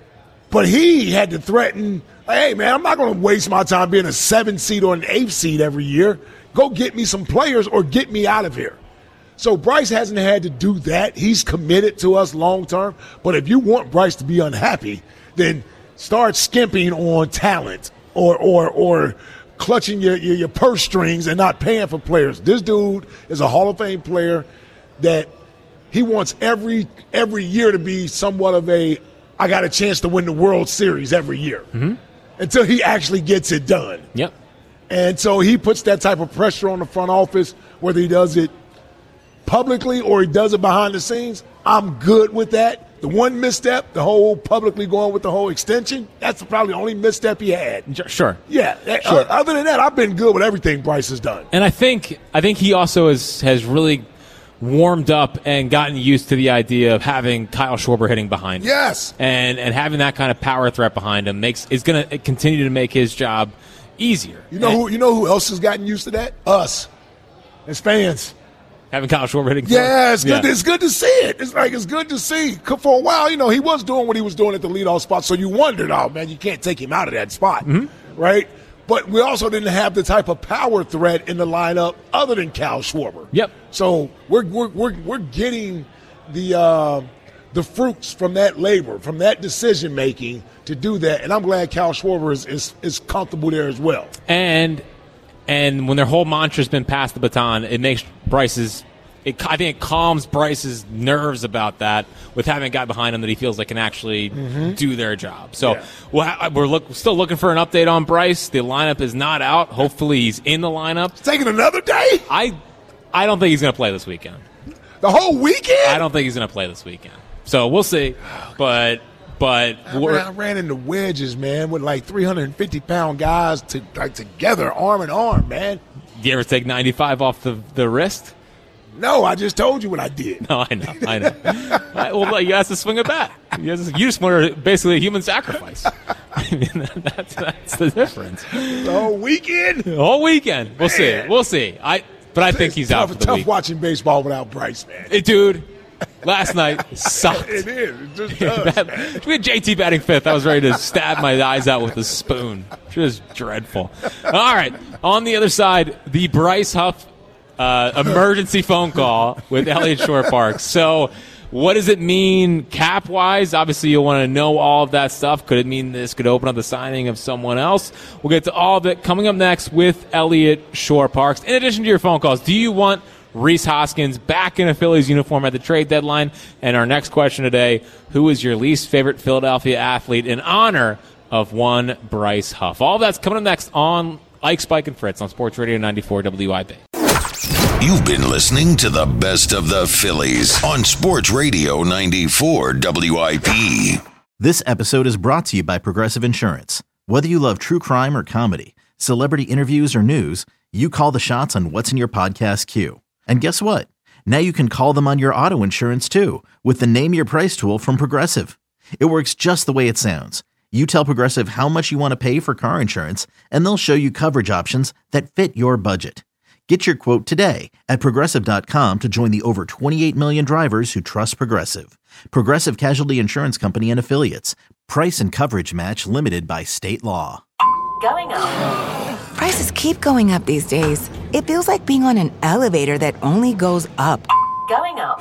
But he had to threaten, hey, man, I'm not going to waste my time being a seventh seed or an eighth seed every year. Go get me some players or get me out of here. So Bryce hasn't had to do that. He's committed to us long term. But if you want Bryce to be unhappy, then start skimping on talent or or or clutching your, your, your purse strings and not paying for players. This dude is a Hall of Fame player that – he wants every every year to be somewhat of a, I got a chance to win the World Series every year mm-hmm. until he actually gets it done. Yep. And so he puts that type of pressure on the front office, whether he does it publicly or he does it behind the scenes. I'm good with that. The one misstep, the whole publicly going with the whole extension, that's probably the only misstep he had. Sure. Yeah. Sure. Other than that, I've been good with everything Bryce has done. And I think I think he also is, has really warmed up and gotten used to the idea of having Kyle Schwarber hitting behind him. Yes. And and having that kind of power threat behind him makes is going to continue to make his job easier. You know and, who you know who else has gotten used to that? Us as fans. Having Kyle Schwarber hitting. Yeah, it's good. Yeah. It's good to see it. It's like it's good to see. For a while, you know, he was doing what he was doing at the leadoff spot, so you wondered, oh man, you can't take him out of that spot, Mm-hmm. right? But we also didn't have the type of power threat in the lineup other than Kyle Schwarber. Yep. So we're we're we're, we're getting the uh, the fruits from that labor, from that decision making to do that, and I'm glad Kyle Schwarber is is, is comfortable there as well. And and when their whole mantra's been pass the baton, it makes Bryce's. It, I think it calms Bryce's nerves about that with having a guy behind him that he feels like can actually Mm-hmm. do their job. So Yeah. we'll, we're look, still looking for an update on Bryce. The lineup is not out. Hopefully he's in the lineup. It's taking another day? I I don't think he's going to play this weekend. The whole weekend? I don't think he's going to play this weekend. So we'll see. But but I we're, ran, I ran into wedges, man, with like three hundred fifty pound guys to like together, arm in arm, man. you ever take ninety-five off the, the wrist? No, I just told you what I did. No, I know, I know. I, well, you have to swing it back. You, just, you just were basically a human sacrifice. I mean, that's that's the difference. The whole weekend. The whole weekend. We'll see. We'll see. I, but I think It's he's tough, out for the tough week. watching baseball without Bryce, man. Hey, dude, last night sucked. It is. It just does. That, we had J T batting fifth. I was ready to stab my eyes out with a spoon. Just dreadful. All right. On the other side, the Bryce Huff uh, emergency phone call with Elliott Shore-Parks. So what does it mean cap-wise? Obviously, you'll want to know all of that stuff. Could it mean this could open up the signing of someone else? We'll get to all of it coming up next with Elliott Shore-Parks. In addition to your phone calls, do you want Rhys Hoskins back in a Phillies uniform at the trade deadline? And our next question today, who is your least favorite Philadelphia athlete in honor of one Bryce Huff? All of that's coming up next on Ike, Spike, and Fritz on Sports Radio ninety-four W I P. You've been listening to the best of the Phillies on Sports Radio ninety-four W I P. This episode is brought to you by Progressive Insurance. Whether you love true crime or comedy, celebrity interviews or news, you call the shots on what's in your podcast queue. And guess what? Now you can call them on your auto insurance too with the Name Your Price tool from Progressive. It works just the way it sounds. You tell Progressive how much you want to pay for car insurance, and they'll show you coverage options that fit your budget. Get your quote today at Progressive dot com to join the over twenty-eight million drivers who trust Progressive. Progressive Casualty Insurance Company and Affiliates. Price and coverage match limited by state law. Going up. Prices keep going up these days. It feels like being on an elevator that only goes up. Going up.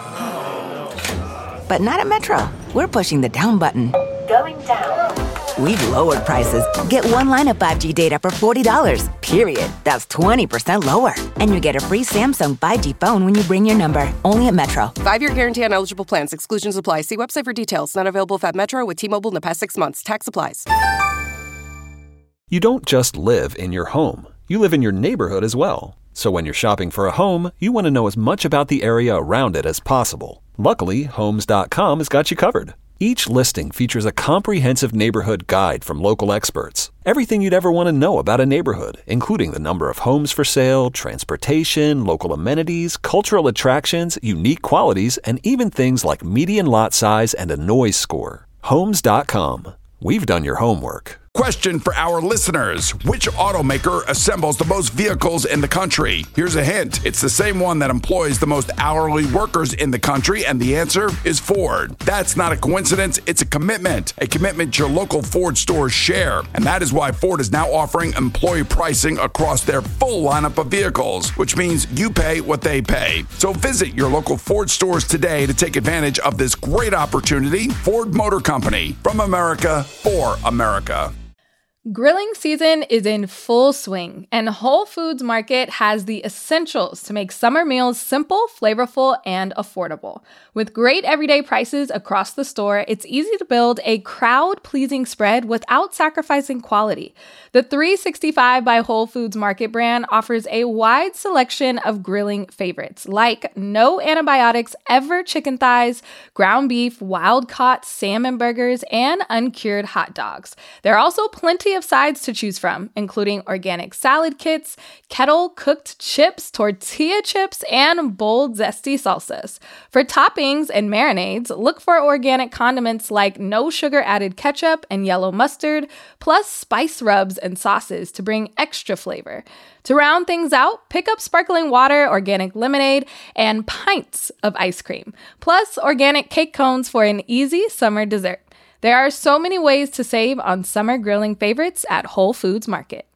But not at Metro. We're pushing the down button. Going down. We've lowered prices. Get one line of five G data for forty dollars, period. That's twenty percent lower. And you get a free Samsung five G phone when you bring your number. Only at Metro. Five-year guarantee on eligible plans. Exclusions apply. See website for details. Not available if at Metro with T-Mobile in the past six months. Tax applies. You don't just live in your home. You live in your neighborhood as well. So when you're shopping for a home, you want to know as much about the area around it as possible. Luckily, Homes dot com has got you covered. Each listing features a comprehensive neighborhood guide from local experts. Everything you'd ever want to know about a neighborhood, including the number of homes for sale, transportation, local amenities, cultural attractions, unique qualities, and even things like median lot size and a noise score. Homes dot com. We've done your homework. Question for our listeners. Which automaker assembles the most vehicles in the country? Here's a hint. It's the same one that employs the most hourly workers in the country, and the answer is Ford. That's not a coincidence. It's a commitment. A commitment your local Ford stores share. And that is why Ford is now offering employee pricing across their full lineup of vehicles, which means you pay what they pay. So visit your local Ford stores today to take advantage of this great opportunity. Ford Motor Company. From America, for America. Grilling season is in full swing, and Whole Foods Market has the essentials to make summer meals simple, flavorful, and affordable. With great everyday prices across the store, it's easy to build a crowd-pleasing spread without sacrificing quality. The three sixty-five by Whole Foods Market brand offers a wide selection of grilling favorites, like no antibiotics ever chicken thighs, ground beef, wild-caught salmon burgers, and uncured hot dogs. There are also plenty plenty of sides to choose from, including organic salad kits, kettle-cooked chips, tortilla chips, and bold, zesty salsas. For toppings and marinades, look for organic condiments like no-sugar-added ketchup and yellow mustard, plus spice rubs and sauces to bring extra flavor. To round things out, pick up sparkling water, organic lemonade, and pints of ice cream, plus organic cake cones for an easy summer dessert. There are so many ways to save on summer grilling favorites at Whole Foods Market.